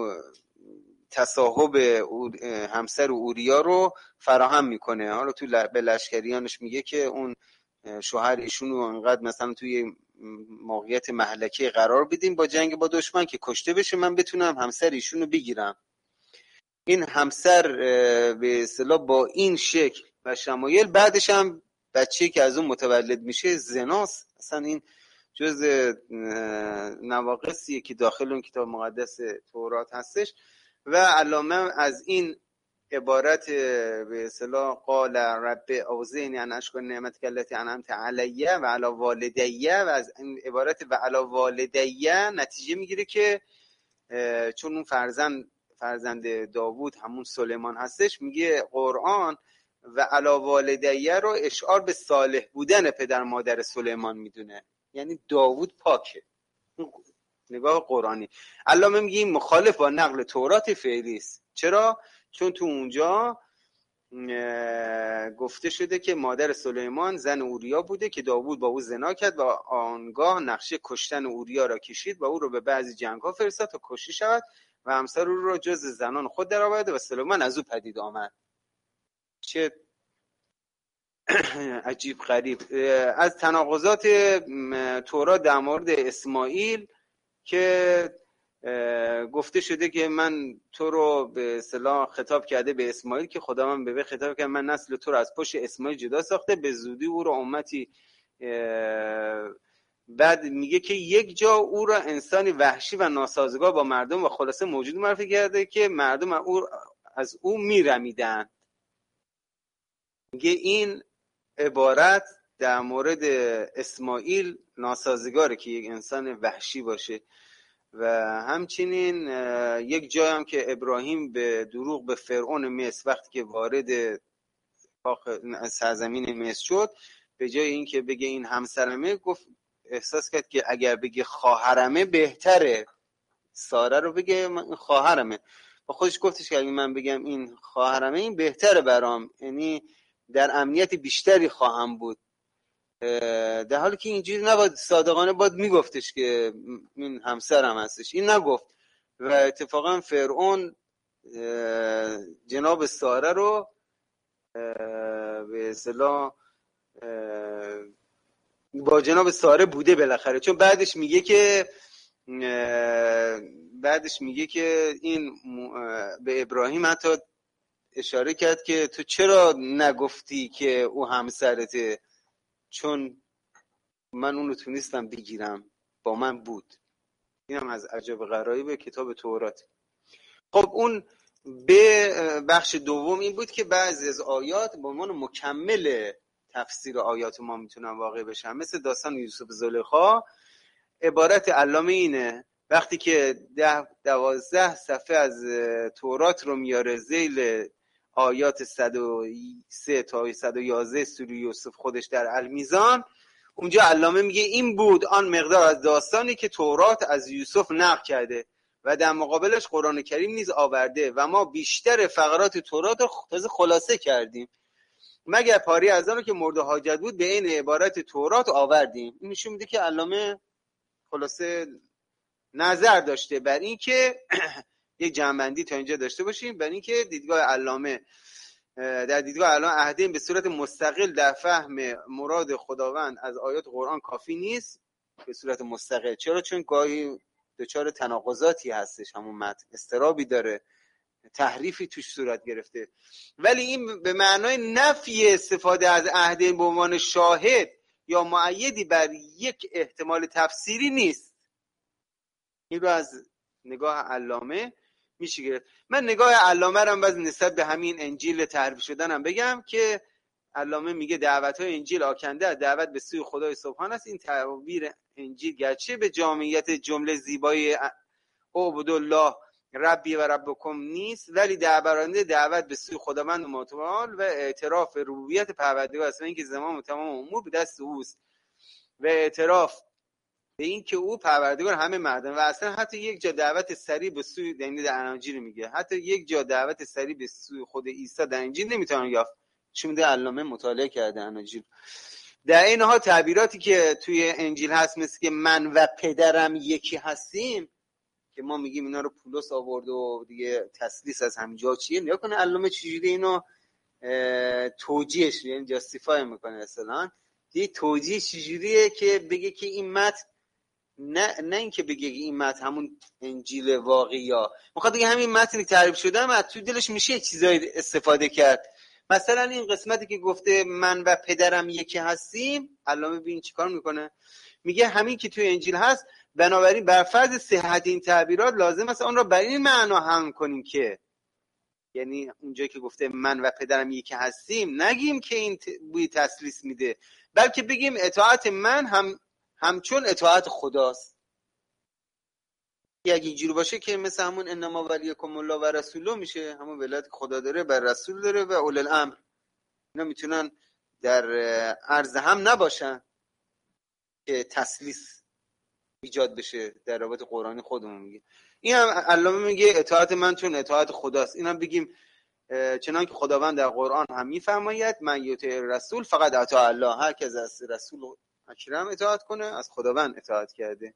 تصاحب همسر اوریا رو فراهم میکنه. حالا تو به لشکریانش میگه که اون شوهر ایشون رو انقدر مثلا توی موقعیت مهلکه قرار بدیم با جنگ با دشمن که کشته بشه، من بتونم همسر ایشون رو بگیرم. این همسر به اصطلاح با این شکل و شمایل بعدش هم بچه‌ای که از اون متولد میشه زناست. اصلا این جز نواقصیه که داخل اون کتاب مقدس تورات هستش. و علامه از این عبارت به اصطلاح قال رب اوزعنی ان اشکر نعمتک التی انعمت علی و علی والدی، و از این عبارت و علی والدی نتیجه میگیره که چون اون فرزند فرزند داوود همون سلیمان هستش، میگه قرآن و علی والدی رو اشعار به صالح بودن پدر مادر سلیمان میدونه، یعنی داوود پاکه. نگاه قرآنی. علامه میگه این مخالف با نقل تورات فعلی است. چرا؟ چون تو اونجا گفته شده که مادر سلیمان زن اوریا بوده که داوود با او زنا کرد و آنگاه نقشه کشتن اوریا را کشید و او رو به بعضی جنگ‌ها فرستاد تا کشته شود و همسر او را جز زنان خود درآورد و سلیمان از او پدید آمد. چه عجیب غریب. از تناقضات تورات در مورد اسماعیل که گفته شده که من تو رو به اصطلاح خطاب کرده به اسماعیل که خدا من به خطاب کرده من نسل تو رو از پشت اسماعیل جدا ساخته، به زودی او رو امتی. بعد میگه که یک جا او را انسانی وحشی و ناسازگار با مردم و خلاصه موجود معرفی کرده که مردم او از او میرمیدن. میگه این عبارت در مورد اسماعیل ناسازگاره که یک انسان وحشی باشه. و همچنین یک جای هم که ابراهیم به دروغ به فرعون مصر وقتی که وارد سرزمین مصر شد، به جای این که بگه این همسرمه، گفت احساس کرد که اگر بگه خواهرمه بهتره، ساره رو بگه خواهرمه. با خودش گفتش که اگه من بگم این خواهرمه این بهتره برام، یعنی در امنیت بیشتری خواهم بود، در حالی که اینجوری نباید، صادقانه باید میگفتش که این همسرم هستش. این نگفت و اتفاقا فرعون جناب ساره رو به اصطلاح با جناب ساره بوده بالاخره، چون بعدش میگه که بعدش میگه که این به ابراهیم حتی اشاره کرد که تو چرا نگفتی که او همسرته، چون من اون رو تونستم بگیرم، با من بود. این هم از عجب غرایب کتاب تورات. خب اون به بخش دوم این بود که بعضی از آیات به عنوان مکمل تفسیر آیات ما میتونن واقع بشن، مثل داستان یوسف زلیخا. عبارت علامه اینه وقتی که ده دوازده صفحه از تورات رو میاره ذیل آیات صد و سه تا صد و یازده سوره یوسف خودش در المیزان، اونجا علامه میگه این بود آن مقدار از داستانی که تورات از یوسف نقل کرده و در مقابلش قرآن کریم نیز آورده و ما بیشتر فقرات تورات رو تازه خلاصه کردیم، مگر پاری از آن که مورد حاجت بود به این عبارت تورات آوردیم. این نشون میده که علامه خلاصه نظر داشته بر این که یک جمع‌بندی تا اینجا داشته باشیم، بر این که دیدگاه علامه در دیدگاه علامه احدین به صورت مستقل در فهم مراد خداوند از آیات قرآن کافی نیست به صورت مستقل. چرا؟ چون گاهی دچار تناقضاتی هستش، همون متن استرابی داره، تحریفی توش صورت گرفته، ولی این به معنای نفی استفاده از احدین به عنوان شاهد یا مؤیدی بر یک احتمال تفسیری نیست. این رو از نگاه علامه میشه گرفت. من نگاه علامه رو باز نسبت به همین انجیل تحریف شدنم بگم که علامه میگه دعوت‌های انجیل آکنده دعوت به سوی خدای سبحان است. این تعبیر انجیل گرچه به جامعیت جمله زیبای عبدالله ربی و ربکم نیست، ولی در برآورده دعوت به سوی خداوند متعال و اعتراف ربوبیت پروردگار است و اینکه زمان و تمام امور به دست اوست و اعتراف به این که او پروردگار همه مردم. و اصلا حتی یک جا دعوت سریع به سوی، یعنی در اناجیل میگه حتی یک جا دعوت سریع به سوی خود عیسی در انجیل نمیتونن یافت، چون ده علامه مطالعه کرده اناجیل. در این حال تعبیراتی که توی انجیل هست مثل که من و پدرم یکی هستیم که ما میگیم اینا رو پولس آورد و دیگه تسلیس از همینجا چیه، نیا کنه علامه چجوری اینو توجیهش، یعنی جاستیفای میکنه اصلا دیگه توجیه چجوریه که بگه که این متن نه نه اینکه بگه این متن همون انجیل واقعی ها میخواد بگه همین متنی تعریف شده هم تو دلش میشه چیزایی استفاده کرد. مثلا این قسمتی که گفته من و پدرم یکی هستیم، علامه ببین چیکار میکنه، میگه همین که توی انجیل هست، بنابراین بر فرض صحت این تعبیرات لازم است آن را بر این معنا هم کنیم که، یعنی اونجایی که گفته من و پدرم یکی هستیم نگیم که این بوی تسلیس میده، بلکه بگیم اطاعت من هم همچون اطاعت خداست. اگه اینجوری باشه که مثل همون انما ولیکم الله و رسوله میشه، همون ولایت خدا داره بر رسول داره و اول الامر، اینا میتونن در عرض هم نباشن که تسلیس ایجاد بشه در رابطه قرآنی خودمون. میگه این هم علامه میگه اطاعت من چون اطاعت خداست. این هم بگیم چنان که خداوند در قرآن هم میفرماید من یطیع رسول فقط اطاع الله، هر کس از رسول اکرم اطاعت کنه از خداوند اطاعت کرده.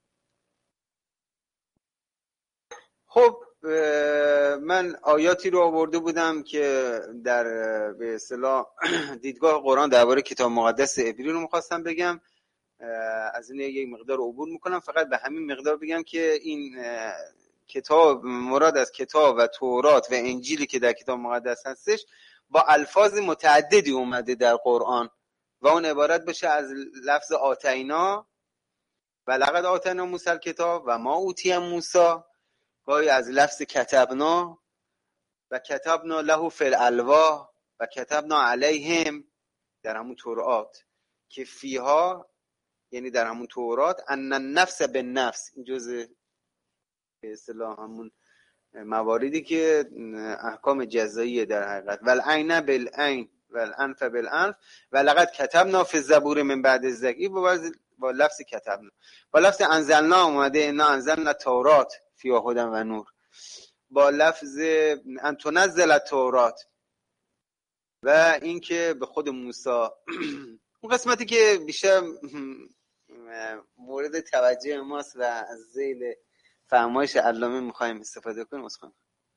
خب من آیاتی رو آورده بودم که در به اصطلاح دیدگاه قرآن درباره کتاب مقدس عبری رو می‌خواستم بگم، از این یک مقدار عبور میکنم، فقط به همین مقدار بگم که این کتاب مراد از کتاب و تورات و انجیلی که در کتاب مقدس هستش با الفاظ متعددی اومده در قرآن و اون عبارت بشه از لفظ آتینا و لقد آتینا موسی الکتاب و ما اوتی موسی، گاهی از لفظ کتبنا و کتبنا له فی الالواح و کتبنا علیهم در همون تورات که فیها، یعنی در همون تورات، ان النفس بالنفس، این جزء به اصطلاح همون مواردی که احکام جزاییه در حقیقت، والعین بالعین والانف بالانف و لقد کتبنا فی الزبور من بعد الذکر با لفظ کتبنا. با لفظ انزلنا اومده انا انزلنا تورات فیها هدی و نور. با لفظ ان تنزل التورات و اینکه به خود موسی اون قسمتی که بیشتر مورد توجه ماست و از ذیل فرمایش علامه میخوایم استفاده کنیم. اصلا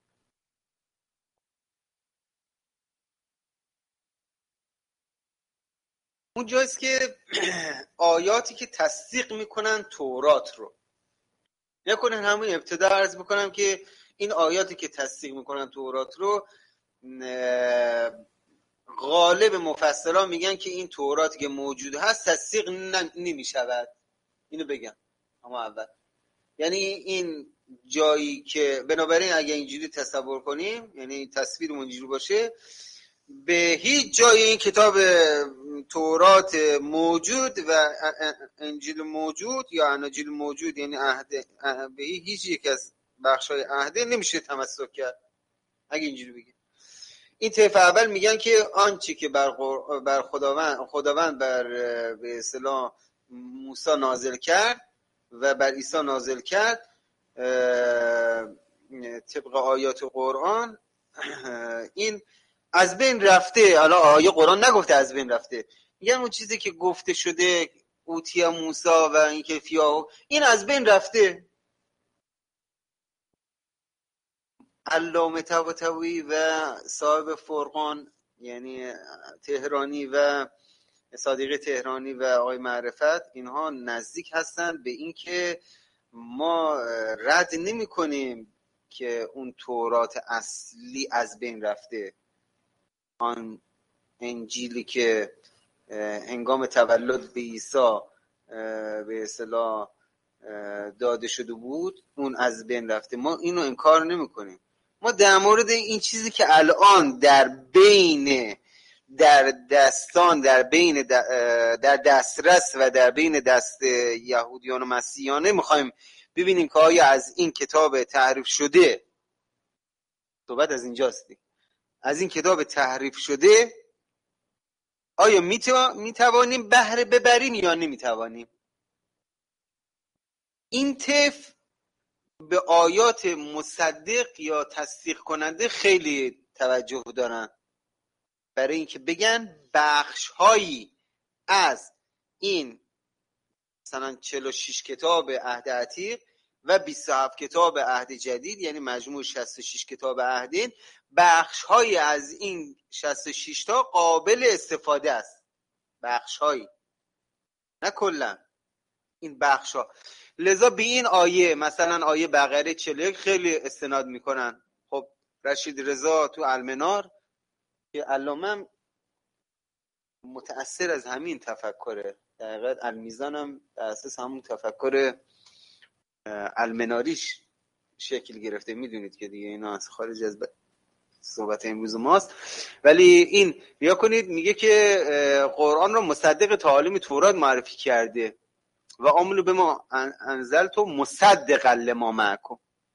اون جاییست که آیاتی که تصدیق میکنن تورات رو نکنن. همون ابتدا عرض میکنم که این آیاتی که تصدیق میکنن تورات رو غالب مفسران میگن که این توراتی که موجود هست تصدیق نمیشود. اینو بگم اما اول، یعنی این جایی که بنابراین اگه اینجوری تصور کنیم، یعنی تصویر اینجوری باشه، به هیچ جای این کتاب تورات موجود و انجیل موجود یا اناجیل موجود، یعنی عهد، به هیچ یک از بخشای عهده نمیشه تمسک کرد اگه اینجوری بگیم. این طیف اول میگن که آنچه که بر, بر خداوند خداوند بر به اصطلاح موسی نازل کرد و بر عیسی نازل کرد طبق آیات قرآن، این از بین رفته. حالا آیه قرآن نگفته از بین رفته، میگن اون چیزی که گفته شده اوتی موسی و این که فیاهو، این از بین رفته. علامه طباطبایی و صاحب فرقان یعنی تهرانی و صادق تهرانی و آقای معرفت، اینها نزدیک هستن به این که ما رد نمی کنیم که اون تورات اصلی از بین رفته. آن انجیلی که هنگام تولد به عیسی به اصطلاح داده شده بود اون از بین رفته، ما اینو انکار نمی کنیم. ما در مورد این چیزی که الان در بین در دستان در بین در دسترس و در بین دست یهودیان و مسیحیانه میخوایم ببینیم که آیا از این کتاب تحریف شده، صحبت از اینجاست، از این کتاب تحریف شده آیا میتوانیم بهره ببریم یا نمیتوانیم. این طیف به آیات مصدق یا تصدیق کننده خیلی توجه دارن، برای اینکه بگن بخش هایی از این مثلا چهل و شش کتاب عهد عتیق و بیست و هفت کتاب عهد جدید، یعنی مجموع شصت و شش کتاب عهدین، بخش هایی از این شصت و شش تا قابل استفاده است. بخش هایی، نه کلا این بخش ها. لذا به این آیه مثلا آیه بقره چهل و یک خیلی استناد میکنن. خب رشید رضا تو المنار که علامه متأثر از همین تفکره، در حقیقت المیزان هم در اساس همون تفکر المناریش شکل گرفته. میدونید که دیگه اینا از خارج از صحبت امروز ماست، ولی این بیا کنید میگه که قرآن رو مصدق تعالیم تورات معرفی کرده و آمنو به ما انزل تو مصدق لما معکم.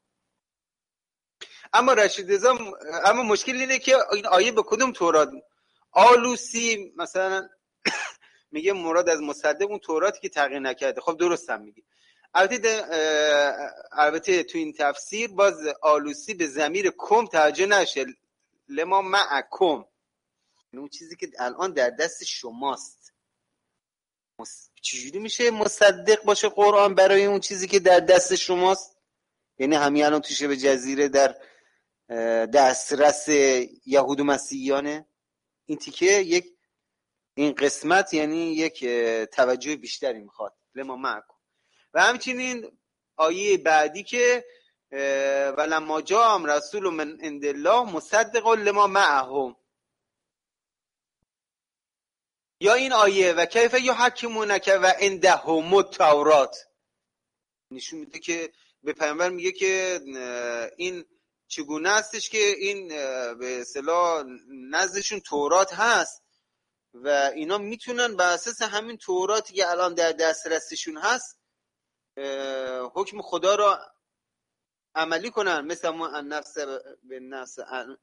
اما رشید رضا اما مشکل اینه که این آیه به کدوم تورات؟ آلوسی مثلا میگه مراد از مصدق اون توراتی که تغییر نکرده. خب درست هم میگه. البته البته تو این تفسیر باز آلوسی به ضمیر کم توجه نشه، لما معکم، اون چیزی که الان در دست شماست. چجوری میشه مصدق باشه قرآن برای اون چیزی که در دست شماست؟ یعنی همین الان تو شبه جزیره در دسترس یهود و مسیحیانه. این تیکه یک این قسمت یعنی یک توجه بیشتری میخواد، لما معکم. و همچنین آیه بعدی که ولما جاءهم رسول من عند الله مصدق لما معهم، یا این آیه و کیف یحکمونک و عندهم التورات، نشون میده که به پیامبر میگه که این چگونه هستش که این به اصطلاح نزدشون تورات هست و اینا میتونن بر اساس همین توراتی که الان در دسترسشون هست حکم خدا رو عملی کنن، مثل ما النفس بالنفس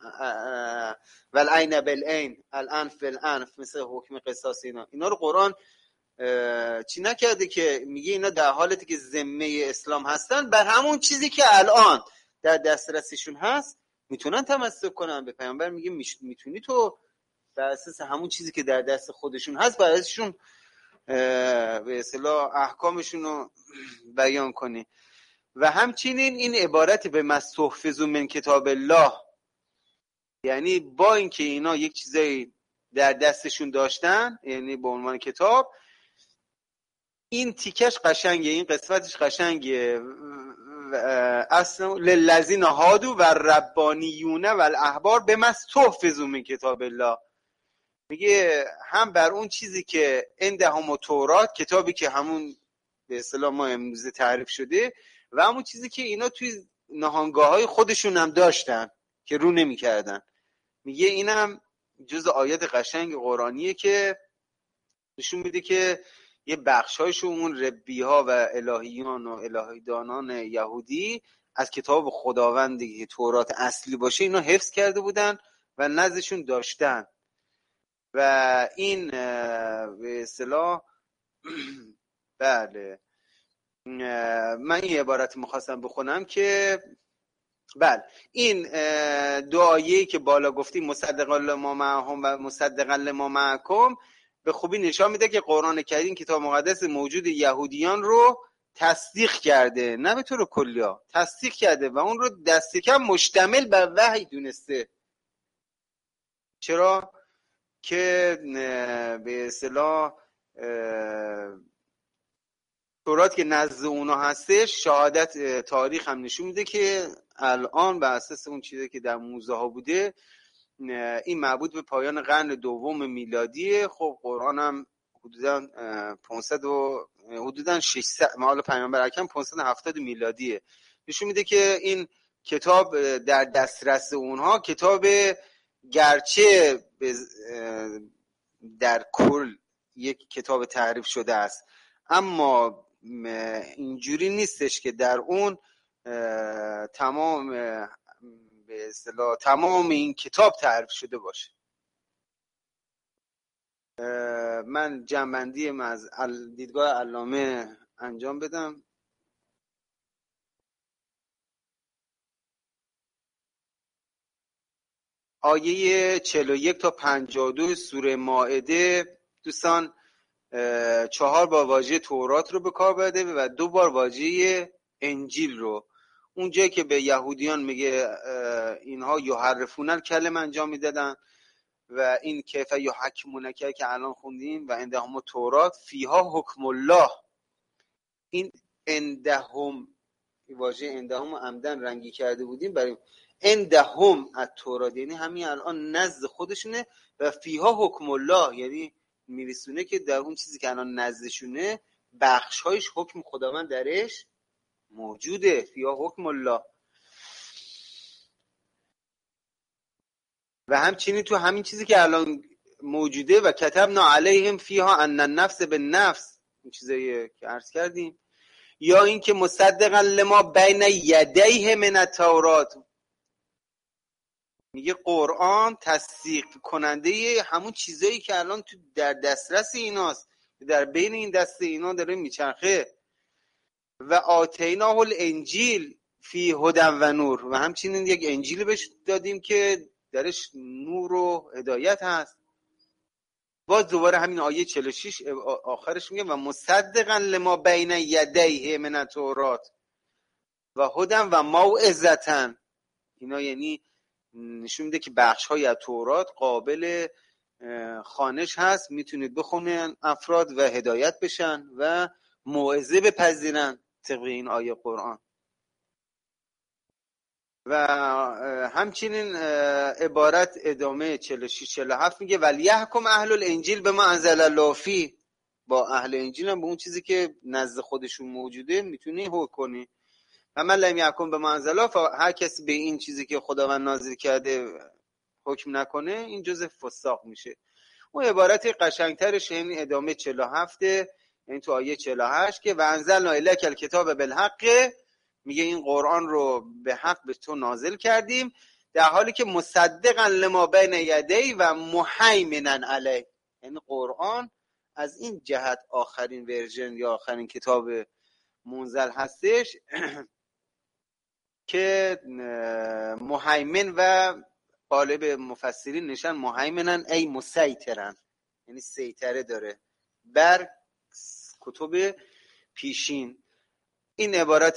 والعین بالعین الانف بالانف، مثل حکم قصاص. اینا اینا رو قرآن چی نکرده که میگه اینا در حالتی که ذمه اسلام هستن بر همون چیزی که الان در دسترسشون هست میتونن تمسک کنن به پیامبر. میگه میتونی تو بر اساس همون چیزی که در دست خودشون هست بر اساسشون به اصطلاح احکامشون رو بیان کنی. و همچنین این عبارت به مستحفظ من کتاب الله، یعنی با اینکه اینا یک چیزایی در دستشون داشتن یعنی به عنوان کتاب، این تیکش قشنگه، این قسمتش قشنگه. اصلا للذین هادو و ربانیون و الاحبار بما استحفظوا من کتاب الله، میگه هم بر اون چیزی که عندهم تورات، کتابی که همون به اصطلاح ما امروزه تعریف شده، و همون چیزی که اینا توی نهانگاه‌های خودشون هم داشتن که رو نمی‌کردن. میگه اینم جز آیات قشنگ قرآنیه که نشون میده که یه بخشایشو اون ربی‌ها و الهیان و الهیدانان یهودی از کتاب خداوندی که تورات اصلی باشه اینا حفظ کرده بودن و نزدشون داشتن. و این به اصطلاح بله من این عبارت میخواستم بخونم که بله این دو آیه‌ای که بالا گفتیم مصدقا لما معهم و مصدقا لما معکم به خوبی نشان میده که قرآن کریم کتاب مقدس موجود یهودیان رو تصدیق کرده، نه به طور کلیا تصدیق کرده و اون رو دست کم مشتمل بر وحی دونسته. چرا؟ که به اصطلاح تورات که نزد اونا هستش، شهادت تاریخ هم نشون میده که الان بر اساس اون چیزی که در موزه ها بوده این مربوط به پایان قرن دوم میلادیه. خب قرآن هم حدودا پانصد و حدودا ششصد مال پیامبر اکرم پانصد و هفتاد میلادیه. نشون میده که این کتاب در دسترس اونها کتاب گرچه در کل یک کتاب تعریف شده است، اما اینجوری نیستش که در اون تمام به اصطلاح تمام این کتاب تعریف شده باشه. من جنبندی از دیدگاه علامه انجام بدم. آیه چهل و یک تا پنجاه و دو سوره مائده دوستان چهار بار واژه تورات رو به کار برده و دو بار واژه انجیل رو. اونجایی که به یهودیان میگه اینها یحرفون الکلمه انجام میدادن و این کیف یحکمونک که الان خوندیم و عندهم تورات فیها حکم الله، این عندهم واژه عندهم عمدن رنگی کرده بودیم برای عندهم التورات، یعنی همین الان نزد خودشونه، و فیها حکم الله یعنی میرسونه که در اون چیزی که الان نزدشونه بخش‌هایش حکم خداوند درش موجوده. فیها حکم الله. و همچنین تو همین چیزی که الان موجوده و کتبنا علیهم فیها ان النفس بالنفس، این چیزایی که عرض کردیم، یا این که مصدقا لما بین یدیه من التورات، میگه قرآن تصدیق کننده همون چیزایی که الان تو در دسترس ایناست، در بین این دست اینا داره میچرخه. و آتیناه الانجیل فی هدی و نور، و همچنین یک انجیل بهش دادیم که درش نور و هدایت هست. باز دوباره همین آیه چهل و شش آخرش میگه و مصدقا لما بین یدیه من التورات و هدی و موعظه. اینا یعنی نشون میده که بخش های از تورات قابل خوانش هست، میتونید بخونن افراد و هدایت بشن و موعظه بپذیرن طبق این آیه قرآن. و همچنین عبارت ادامه چهل و شش چهل و هفت میگه ولیحکم اهل الانجیل بما انزل الله فیه، با اهل انجیل هم به اون چیزی که نزد خودشون موجوده میتونی حکم کنی. و من لم یحکم بما انزل الله، هر کسی به این چیزی که خداوند نازل کرده حکم نکنه این جزء فساق میشه. اون عبارت قشنگترش این ادامه چهل و هفت، یعنی تو آیه چهل و هشت که و انزلنا الیک الکتاب بالحق، میگه این قرآن رو به حق به تو نازل کردیم، در حالی که مصدقا لما بین یدی و مهیمنا علیه، یعنی قرآن از این جهت آخرین ورژن یا آخرین کتاب منزل هستش که مهیمن و قالب مفسرین نشن مهیمنن ای مسیطرن، یعنی سیطره داره بر کتب پیشین. این عبارت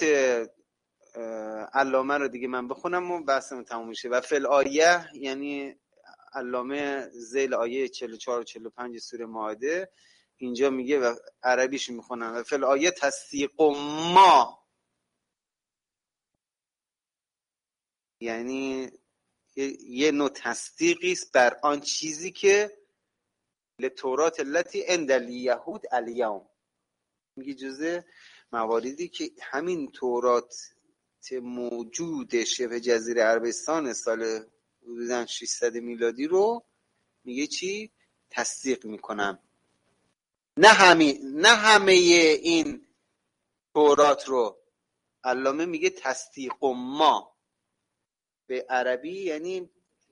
علامه رو دیگه من بخونم و بحثمون تموم میشه. و فل آیه یعنی علامه ذیل آیه چهل و چهار و چهل و پنج سوره مائده اینجا میگه و عربیش میخونم و فل آیه تصدیق ما، یعنی یه نوع تصدیقی است بر آن چیزی که لتورات التی عند الیهود الیوم، میگه جزء مواردی که همین تورات موجود شبه جزیره عربستان سال حدوداً ششصد میلادی رو میگه چی؟ تصدیق میکنم. نه همه نه همه این تورات رو. علامه میگه تصدیق ما به عربی یعنی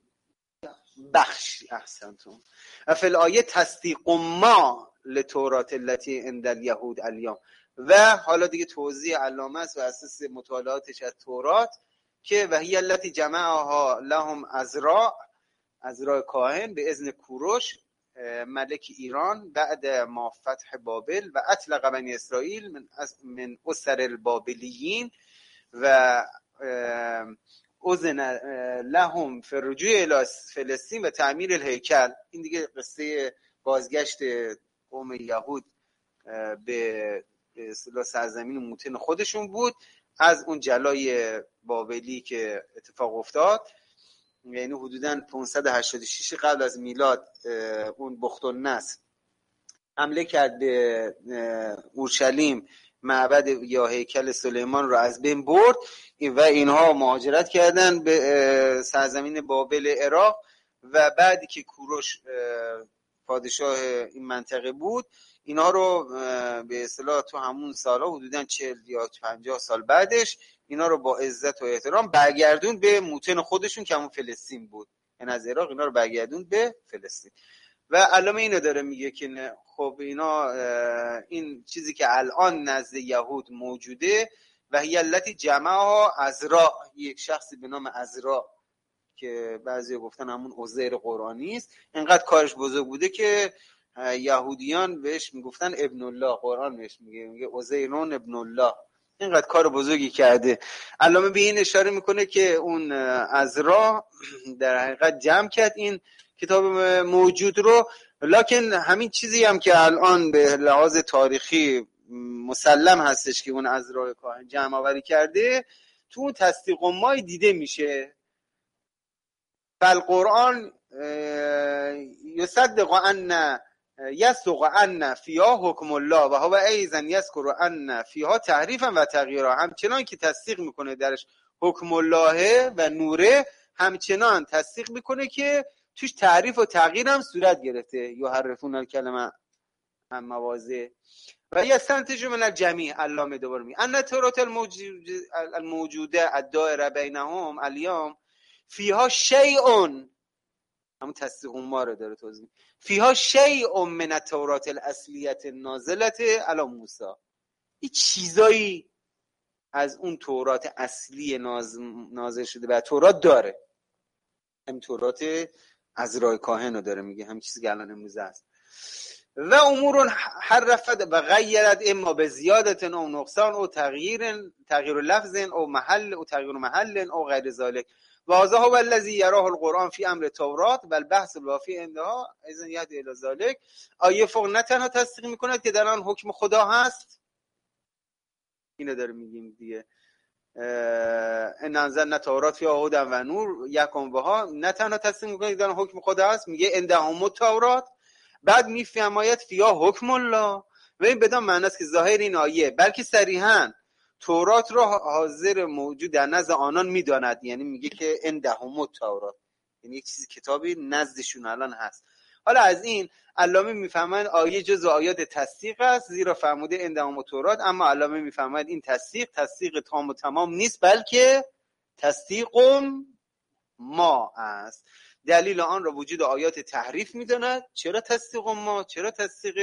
بخش. احسنتون. فل آیه تصدیق ما لتورات التی عند الیهود الیوم. و حالا دیگه توضیح علامه است و اساس مطالعاتش از تورات که و هی التی جمعها لهم عزرا، عزرا کاهن به اذن کوروش ملک ایران بعد ما فتح بابل و اطلق بنی اسرائیل من من اسر البابلیین و اذن لهم فی الرجوع الی فلسطین و تعمیر الهیکل. این دیگه قصه بازگشت قوم یهود به به اصطلاح سرزمین موطن خودشون بود از اون جلای بابلی که اتفاق افتاد، یعنی حدوداً پانصد و هشتاد و شش قبل از میلاد. اون بختالنصر حمله کرد به اورشلیم، معبد یا هیکل سلیمان رو از بین برد و اینها مهاجرت کردن به سرزمین بابل عراق. و بعدی که کوروش پادشاه این منطقه بود اینا رو به اصطلاح تو همون سالا حدوداً چهل یا پنجاه سال بعدش اینا رو با عزت و احترام برگردون به موطن خودشون که همون فلسطین بود، یعنی از عراق اینا رو برگردون به فلسطین. و علامه اینو داره میگه که خب اینا این چیزی که الان نزد یهود موجوده و هی التی جمعها عزرا، یک شخصی به نام عزرا که بعضی گفتن همون عزیر قرآنی است، اینقدر کارش بزرگ بوده که یهودیان بهش میگفتن ابن الله. قرآن بهش میگه میگه عزیرون ابن الله. اینقدر کار بزرگی کرده. علامه به این اشاره میکنه که اون عزرا در حقیقت جمع کرد این کتاب موجود رو، لکن همین چیزی هم که الان به لحاظ تاریخی مسلم هستش که اون عزرا کاهن جمع آوری کرده تو اون تصدیق مای دیده میشه. فالقرآن یصدق ان یصدق ان فیها حکم الله و هو ایضا یذکر ان فیها تحریفا و تغییرا. همچنان که تصدیق میکنه درش حکم الله و نوره، همچنان تصدیق میکنه که توش تحریف و تغییر هم صورت گرفته. یحرفون الکلمه عن مواضعه و یستنتج من الجمیع. علامه دوباره میگه ان تورات الموجوده الدائره بینهم الیوم فیها شیء، همون تصدیق ما رو داره توضیح، فیها شیء من التورات الاصلیه نازله علی موسی. این چیزایی از اون تورات اصلی ناز... نازل شده و تورات داره. همین تورات عزرا کاهن رو داره میگه، همین چیزی که الان امروزه است. و امور حرفت و غیرت اما به زیادت او نقصان او تغییر تغییر لفظ او محل او تغییر محل او غیر ذلك. واضح هو الذی یراه القرآن فی امر تورات و البحث الوافی عندها اذن یهدی الی ذلک. آیه فوق نه تنها تصدیق میکنه که در آن حکم خدا هست، اینو داره میگیم دیگه، ان انزلنا تورات فیها هدی و نور یحکم بها، نه تنها تصدیق میکنه که در آن حکم خدا هست، میگه عندهم التورات، بعد میفرماید فیها حکم الله. و این بدان معنی است که ظاهر این آیه بلکه صریحاً تورات را حاضر موجود در نزد آنان میداند، یعنی میگه که عندهم التورات، یعنی یک چیزی کتابی نزدشون الان هست. حالا از این علامه میفهمند آیه جزء آیات تصدیق است، زیرا فرموده عندهم التورات، اما علامه میفهمند این تصدیق تصدیق تام و تمام نیست بلکه تصدیق ما است. دلیل آن را وجود آیات تحریف میداند. چرا تصدیق ما؟ چرا تصدیق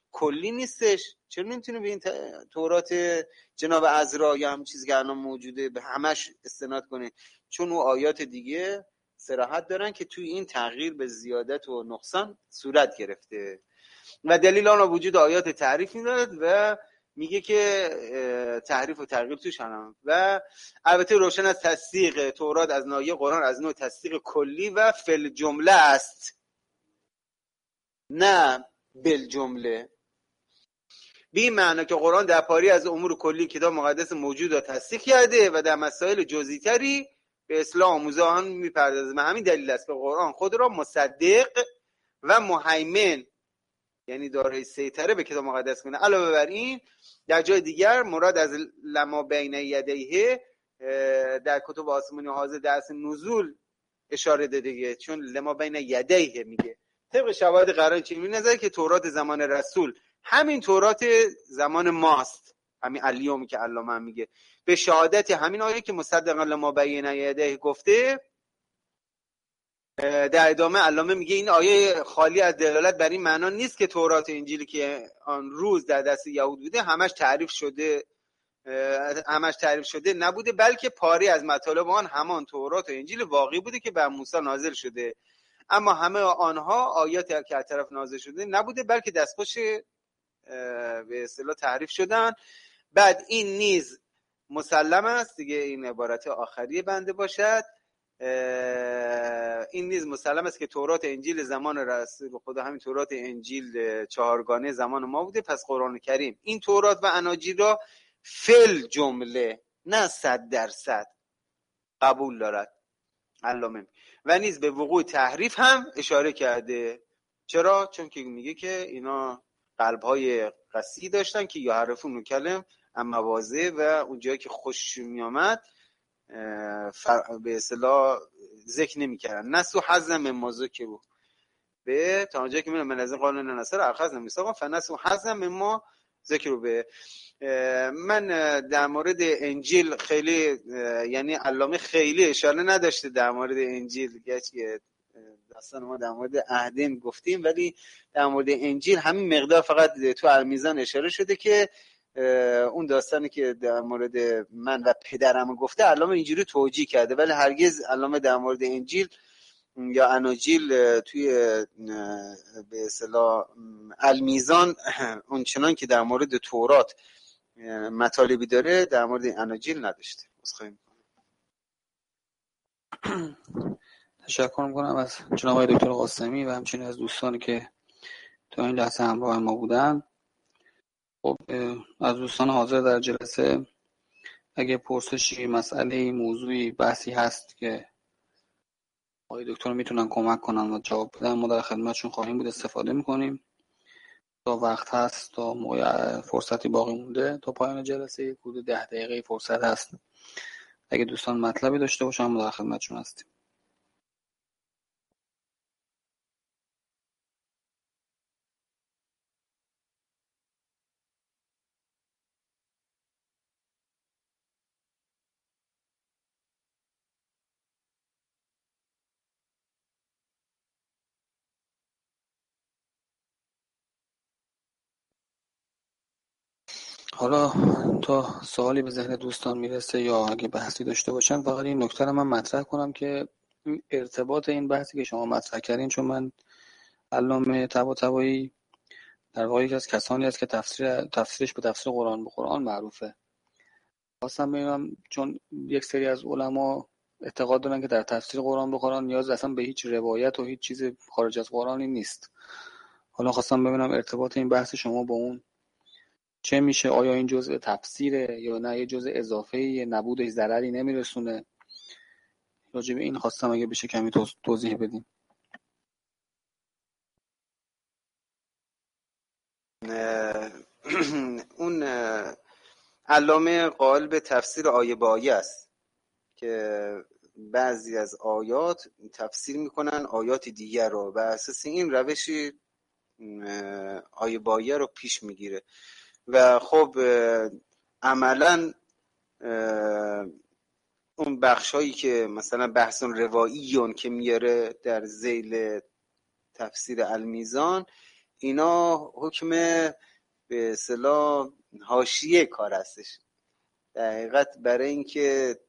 کلی نیستش؟ چرا نمیتونه به این تورات جناب عزرا یا هم چیزی که الان موجوده به همش استناد کنه؟ چون او آیات دیگه صراحت دارن که توی این تغییر به زیادت و نقصان صورت گرفته و دلیل آن وجود آیات تعریف می‌داد و میگه که تحریف و تغییر توش هم و البته روشن از تصدیق تورات از ناحیه قرآن از نوع تصدیق کلی و فل جمله است، نه بل جمله. به این معنی که قرآن در پاری از امور کلی کتاب مقدس موجود را تصدیق کرده و در مسائل جزئی‌تری به اصلاح آموزه آن میپردازه. به همین دلیل است که قرآن خود را مصدق و مهیمن، یعنی دارای سیطره به کتاب مقدس کنه. علاوه بر این در جای دیگر مراد از لما بین یدیه در کتب آسمانی حاضر درس نزول اشاره داده دیگه، چون لما بین یدیه میگه طبق شواهد قرآن چی می‌نظره که تورات زمان رسول همین تورات زمان ماست، همین الیومی که علامه هم میگه به شهادت همین آیه که مصدقا لما بین یدیه گفته. در ادامه علامه میگه این آیه خالی از دلالت بر این معنا نیست که تورات و انجیلی که آن روز در دست یهود بوده همش تعریف شده همش تعریف شده نبوده، بلکه پاری از مطالب آن همان تورات و انجیل واقعی بوده که بر موسی نازل شده، اما همه آنها آیاتی که از طرف نازل شده نبوده بلکه دستخوش به اصطلاح تحریف شدن. بعد این نیز مسلم است دیگه، این عبارت آخری بنده باشد، این نیز مسلم است که تورات انجیل زمان رسول خدا همین تورات انجیل چهارگانه زمان ما بوده. پس قرآن کریم این تورات و اناجیل را فل جمله نه صد درصد قبول دارد علامه و نیز به وقوع تحریف هم اشاره کرده. چرا؟ چون که میگه که اینا قلب‌های قسی داشتن که یحرفون کلم اما واضح و اونجایی که خوش میامد به اصطلاح ذکر نمی‌کردن. نسو حظ مما ذکروا به تا اونجایی که من از قانون نصر اخذنا میثاقا فنسو حظ مما ذکروا به. من در مورد انجیل خیلی یعنی علامه خیلی اشاره نداشته در مورد انجیل، گرچه داستان ما در مورد عهدین گفتیم ولی در مورد انجیل همین مقدار فقط تو المیزان اشاره شده که اون داستانی که در مورد من و پدرم گفته علامه اینجوری توجیه کرده، ولی هرگز علامه در مورد انجیل یا اناجیل توی به اصطلاح المیزان اون چنان که در مورد تورات مطالبی داره در مورد اناجیل نداشته. تشکر میکنم از جناب آقای دکتر قاسمی و همچنین از دوستانی که تا این لحظه همراه ما بودن. خب از دوستان حاضر در جلسه اگه پرسشی، مسئله، موضوعی، بحثی هست که آقای دکتر میتونن کمک کنن و جواب بدن، ما در خدمتشون خواهیم بود، استفاده میکنیم. تا وقت هست، تا موقع فرصتی باقی مونده تا پایان جلسه حدود ده دقیقه فرصت هست. اگه دوستان مطلبی داشته باشن ما در خدمتشون هستیم. حالا تا سوالی به ذهن دوستان میرسه یا اگه بحثی داشته باشن، فقط این نکته رو من مطرح کنم که ارتباط این بحثی که شما مطرح کردین، چون من علامه طباطبایی در واقع یکی از کسانی است که تفسیر تفسیرش به تفسیر قرآن به قرآن معروفه. خواستم ببینم چون یک سری از علما اعتقاد دارن که در تفسیر قرآن به قرآن نیاز اصلا به هیچ روایت و هیچ چیز خارج از قرآنی نیست. حالا خواستم ببینم ارتباط این بحث شما با اون چه میشه؟ آیا این جزء تفسیره یا نه یه جزء اضافه‌ای، نبودش ضرری نمیرسونه؟ راجع به این خواستم اگه بشه کمی توضیح بدیم. اون علامه قائل به تفسیر آیه به آیه است که بعضی از آیات تفسیر میکنن آیات دیگر رو، و اساس این روشی آیه به آیه رو پیش میگیره و خب عملا اون بخشایی که مثلا بحثون رواییون که میاره در ذیل تفسیر المیزان، اینا حکم به اصطلاح حاشیه کار هستش. در حقیقت برای اینکه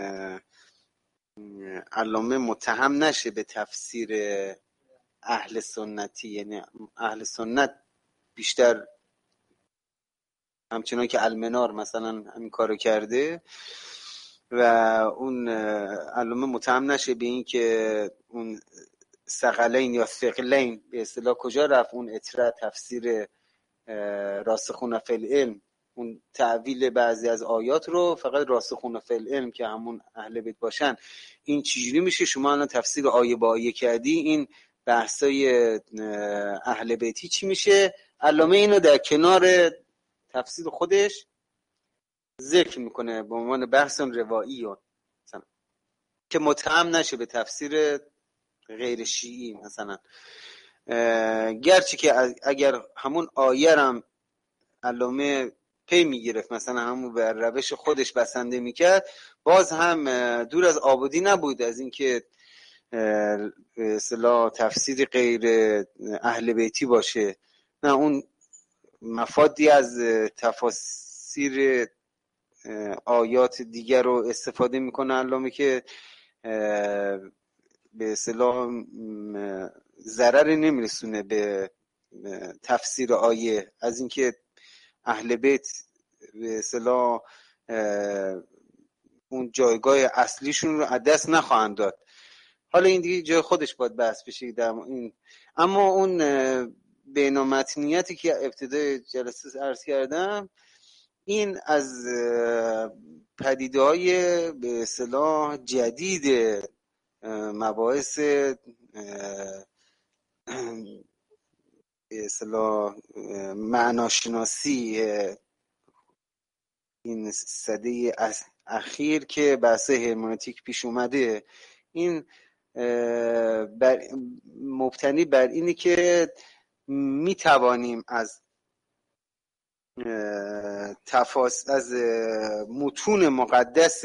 علامه متهم نشه به تفسیر اهل سنتی، یعنی اهل سنت بیشتر همچنان که المنار مثلا همین کارو کرده و اون علامه متهم نشه به این که اون ثقلین یا ثقلین به اصطلاح کجا رفت، اون اطراع تفسیر راسخون فی العلم، اون تعویل بعضی از آیات رو فقط راسخون فی العلم که همون اهل بیت باشن، این چجوری میشه؟ شما الان تفسیر آیه با آیه کردی، این بحثای اهل بیتی چی میشه؟ علامه اینو در کنار تفسیر خودش ذکر میکنه به عنوان بحث روایی مثلا، که متهم نشه به تفسیر غیر شیعی مثلا. گرچه که اگر همون آیه هم علامه پی میگرفت مثلا همون به روش خودش بسنده میکرد، باز هم دور از آبودی نبود از اینکه به اصطلاح تفسیر غیر اهل بیتی باشه. نه، اون مفادی از تفاسیر آیات دیگر رو استفاده میکنه علامه که به اصطلاح ضرری نمیرسونه به تفسیر آیه، از اینکه اهل بیت به اصطلاح اون جایگاه اصلیشون رو از دست نخواهند داد. حالا این دیگه جای خودش باید بحث بشه در این. اما اون بینامتنیتی که ابتدای جلسه عرض کردم، این از پدیده‌های به اصطلاح جدید مباحث به اصطلاح معناشناسی این سده اخیر که بحث هرمنوتیک پیش اومده، این بر مبتنی بر اینی که می توانیم از تفاس از متون مقدس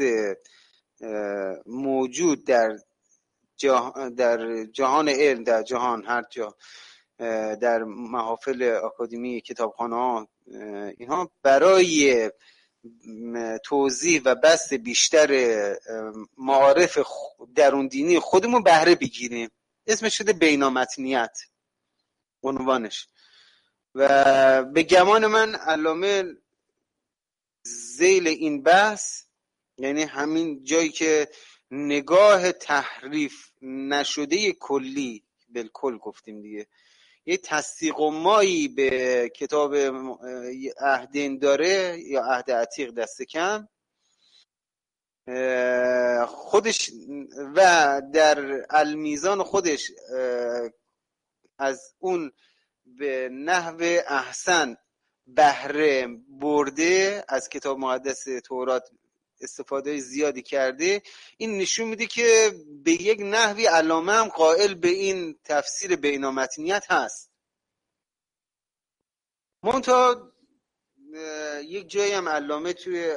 موجود در جهان، در جهان علم، در جهان هر جا، در محافل آکادمی، کتابخانه ها، اینها برای توضیح و بحث بیشتر معارف درون دینی خودمون بهره بگیریم. اسمش شده بینامتنیت عنوانش. و به گمان من علامه ذیل این بحث، یعنی همین جایی که نگاه تحریف نشده کلی، بالکل گفتیم دیگه، یه تصدیق و مایی به کتاب عهد داره یا عهد عتیق دست کم خودش، و در المیزان خودش از اون به نحو احسن بهره برده، از کتاب مقدس تورات استفاده زیادی کرده، این نشون میده که به یک نحوی علامه هم قائل به این تفسیر بینامتنیت هست. منتها یک جایی هم علامه توی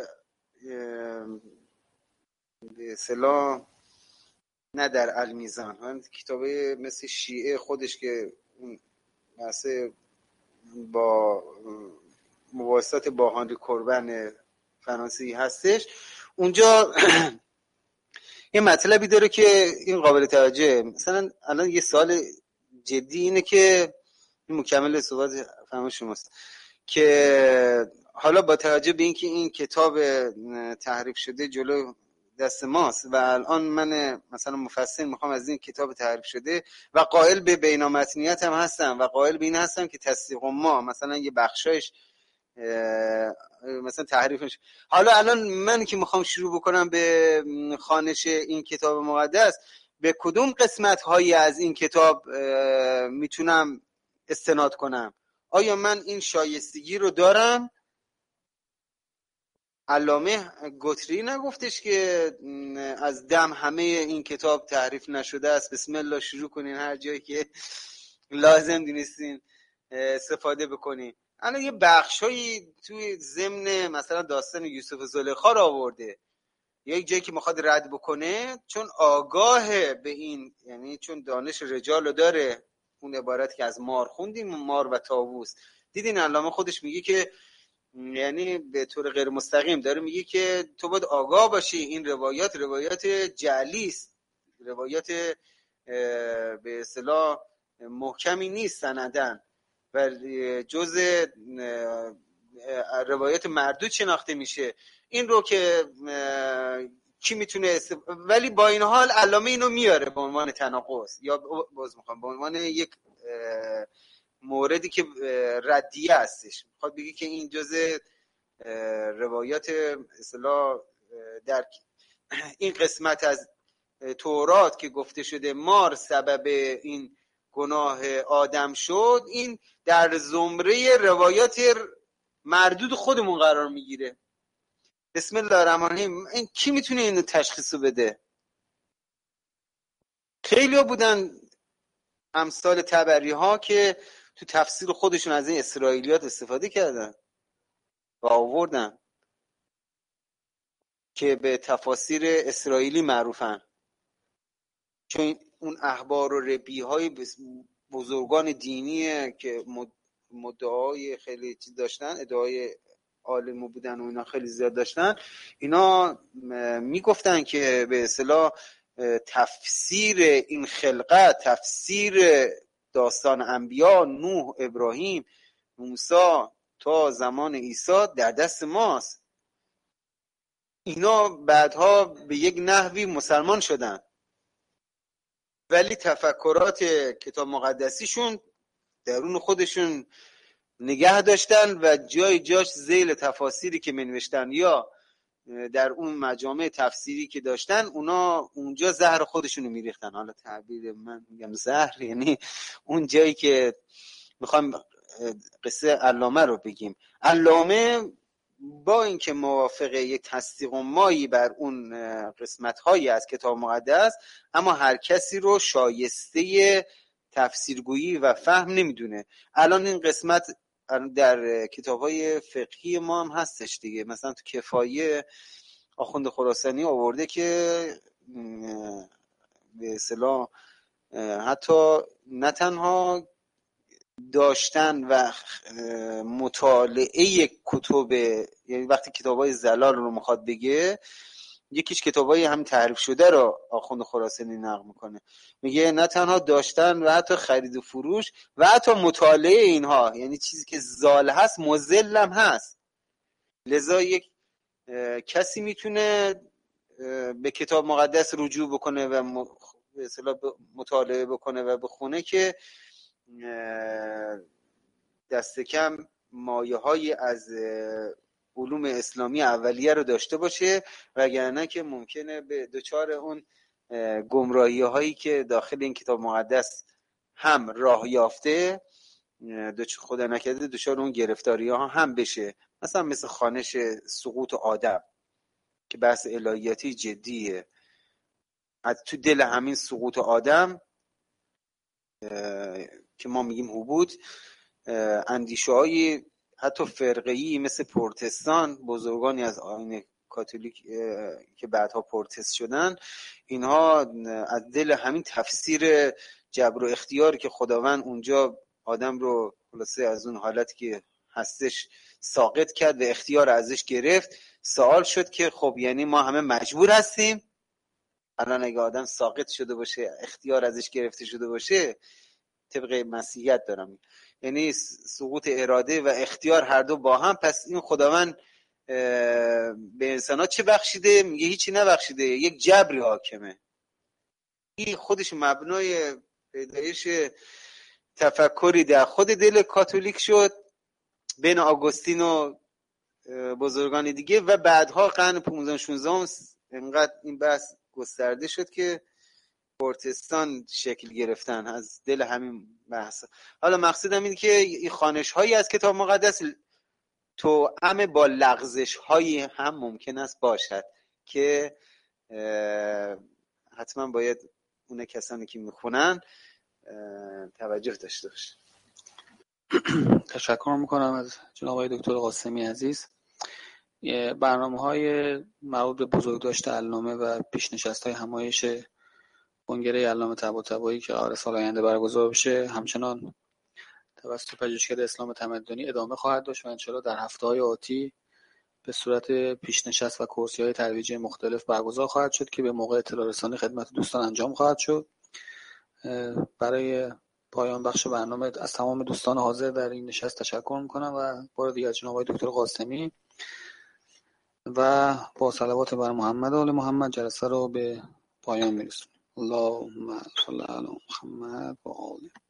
به اصطلاح نه در المیزان، هم کتابه مثل شیعه خودش که اون بحث با مواسطات با هانری کوربن فرانسوی هستش، اونجا یه مطلبی داره که این قابل توجه. مثلا الان یه سوال جدی اینه که این مکمل صحبت فهم شماست که حالا با توجه به اینکه این کتاب تحریف شده جلو دست ماست و الان من مثلا مفسر میخوام از این کتاب تحریف شده و قائل به بینامتنیت هم هستم و قائل به این هستم که تصدیق ما مثلا یه بخشایش مثلا تحریفش، حالا الان من که میخوام شروع بکنم به خوانش این کتاب مقدس، به کدوم قسمت هایی از این کتاب میتونم استناد کنم؟ آیا من این شایستگی رو دارم؟ علامه گوتری نگفتش که از دم همه این کتاب تحریف نشده است، بسم الله شروع کنین هر جایی که لازم دونستین استفاده بکنین. الان یه بخشایی توی ضمن مثلا داستان یوسف و زلیخا رو آورده، یک جایی که میخواد رد بکنه چون آگاه به این، یعنی چون دانش رجال رو داره، اون عبارتی که از مار خوندیم، مار و طاووس. دیدین علامه خودش میگه که یعنی به طور غیر مستقیم داره میگه که تو باید آگاه باشی این روایات روایات جعلی است، روایات به اصطلاح محکمی نیست سندن و جزء روایات مردود شناخته میشه. این رو که کی میتونه است... ولی با این حال علامه اینو میاره به عنوان تناقض یا باز میخوام به عنوان یک موردی که ردیه هستش، میخواد بگه که این جزء روایات اصطلاح در این قسمت از تورات که گفته شده مار سبب این گناه آدم شد، این در زمره روایات مردود خودمون قرار میگیره. بسم الله الرحمن الرحیم. این کی میتونه اینو تشخیص بده؟ خیلی ها بودن امثال تبری ها که تو تفسیر خودشون از این اسرائیلیات استفاده کردن و آوردن که به تفاسیر اسرائیلی معروفن، چون اون احبار و ربی های بزرگان دینی که مدعای خیلی چیز داشتن، ادعای عالم بودن و اینا خیلی زیاد داشتن، اینا میگفتن که به اصطلاح تفسیر این خلقت، تفسیر داستان انبیا نوح، ابراهیم، موسی تا زمان عیسی در دست ماست. اینا بعدها به یک نحوی مسلمان شدن ولی تفکرات کتاب مقدسیشون درون خودشون نگه داشتن و جای جاش ذیل تفاسیری که منوشتن یا در اون مجامع تفسیری که داشتن اونا اونجا زهر خودشونو میریختن. حالا تعبیر من میگم زهر یعنی اون جایی که میخوام قصه علامه رو بگیم. علامه با اینکه موافق یک تصدیق مایی بر اون قسمت‌هایی از کتاب مقدس، اما هر کسی رو شایسته تفسیرگویی و فهم نمیدونه. الان این قسمت در کتاب‌های فقهی ما هم هستش دیگه، مثلا تو کفایه آخوند خراسانی آورده که به اصطلاح حتی نه تنها داشتن و مطالعه کتب، یعنی وقتی کتاب‌های زلال رو میخواد بگه، یکیش کتابای هم تحریف شده رو آخوند خراسانی نقل میکنه، میگه نه تنها داشتن و حتی خرید و فروش و حتی مطالعه اینها، یعنی چیزی که زال هست مضل هم هست. لذا یک کسی میتونه به کتاب مقدس رجوع بکنه و به اصطلاح مطالعه بکنه و بخونه که دست کم مایه های از علوم اسلامی اولیه رو داشته باشه، وگرنه که ممکنه به دچار اون گمراهی هایی که داخل این کتاب مقدس هم راه یافته، خدا نکرده دچار اون گرفتاری ها هم بشه. مثلا مثل خوانش سقوط آدم که بحث الهیاتی جدیه. از تو دل همین سقوط آدم که ما میگیم حبوط، اندیشه های حتی فرقه‌ای مثل پروتستان، بزرگانی از آیین کاتولیک که بعدها پروتست شدن، اینها از دل همین تفسیر جبر و اختیار که خداوند اونجا آدم رو خلاصه از اون حالتی که هستش ساقط کرد و اختیار ازش گرفت، سوال شد که خب یعنی ما همه مجبور هستیم؟ الان اگه آدم ساقط شده باشه، اختیار ازش گرفته شده باشه، طبق مسیحیت دارم، یعنی سقوط اراده و اختیار هر دو با هم، پس این خداوند به انسان‌ها چه بخشیده؟ میگه هیچی نبخشیده، یک جبری حاکمه. این خودش مبنای پیدایش تفکری در خود دل کاتولیک شد بین آگوستین و بزرگان دیگه و بعدها قرن پانزدهم شانزدهم اینقدر این بحث گسترده شد که پروتستان شکل گرفتن از دل همین بحث. حالا مقصودم اینه که این خوانش هایی از کتاب مقدس توأم با لغزش هایی هم ممکن است باشد که حتما باید اون کسانی که میخونن توجه داشته باشه. تشکر میکنم از جناب آقای دکتر قاسمی عزیز. برنامه های مربوط به بزرگداشت علامه و پیشنشست های همایش کنگره علامه طباطبایی که قرار سال آینده برگزار بشه همچنان توسط پژوهشکده اسلام تمدنی ادامه خواهد داشت و انشاءالله در هفته‌های آتی به صورت پیشنشست و کورس‌های ترویجی مختلف برگزار خواهد شد که به موقع اطلاع رسانی خدمت دوستان انجام خواهد شد. برای پایان بخش برنامه از تمام دوستان حاضر در این نشست تشکر میکنم و بار دیگر جناب آقای دکتر قاسمی و با صلوات بر محمد و آل محمد جلسه رو به پایان میرسونیم. اللهم صل علی محمد و آله.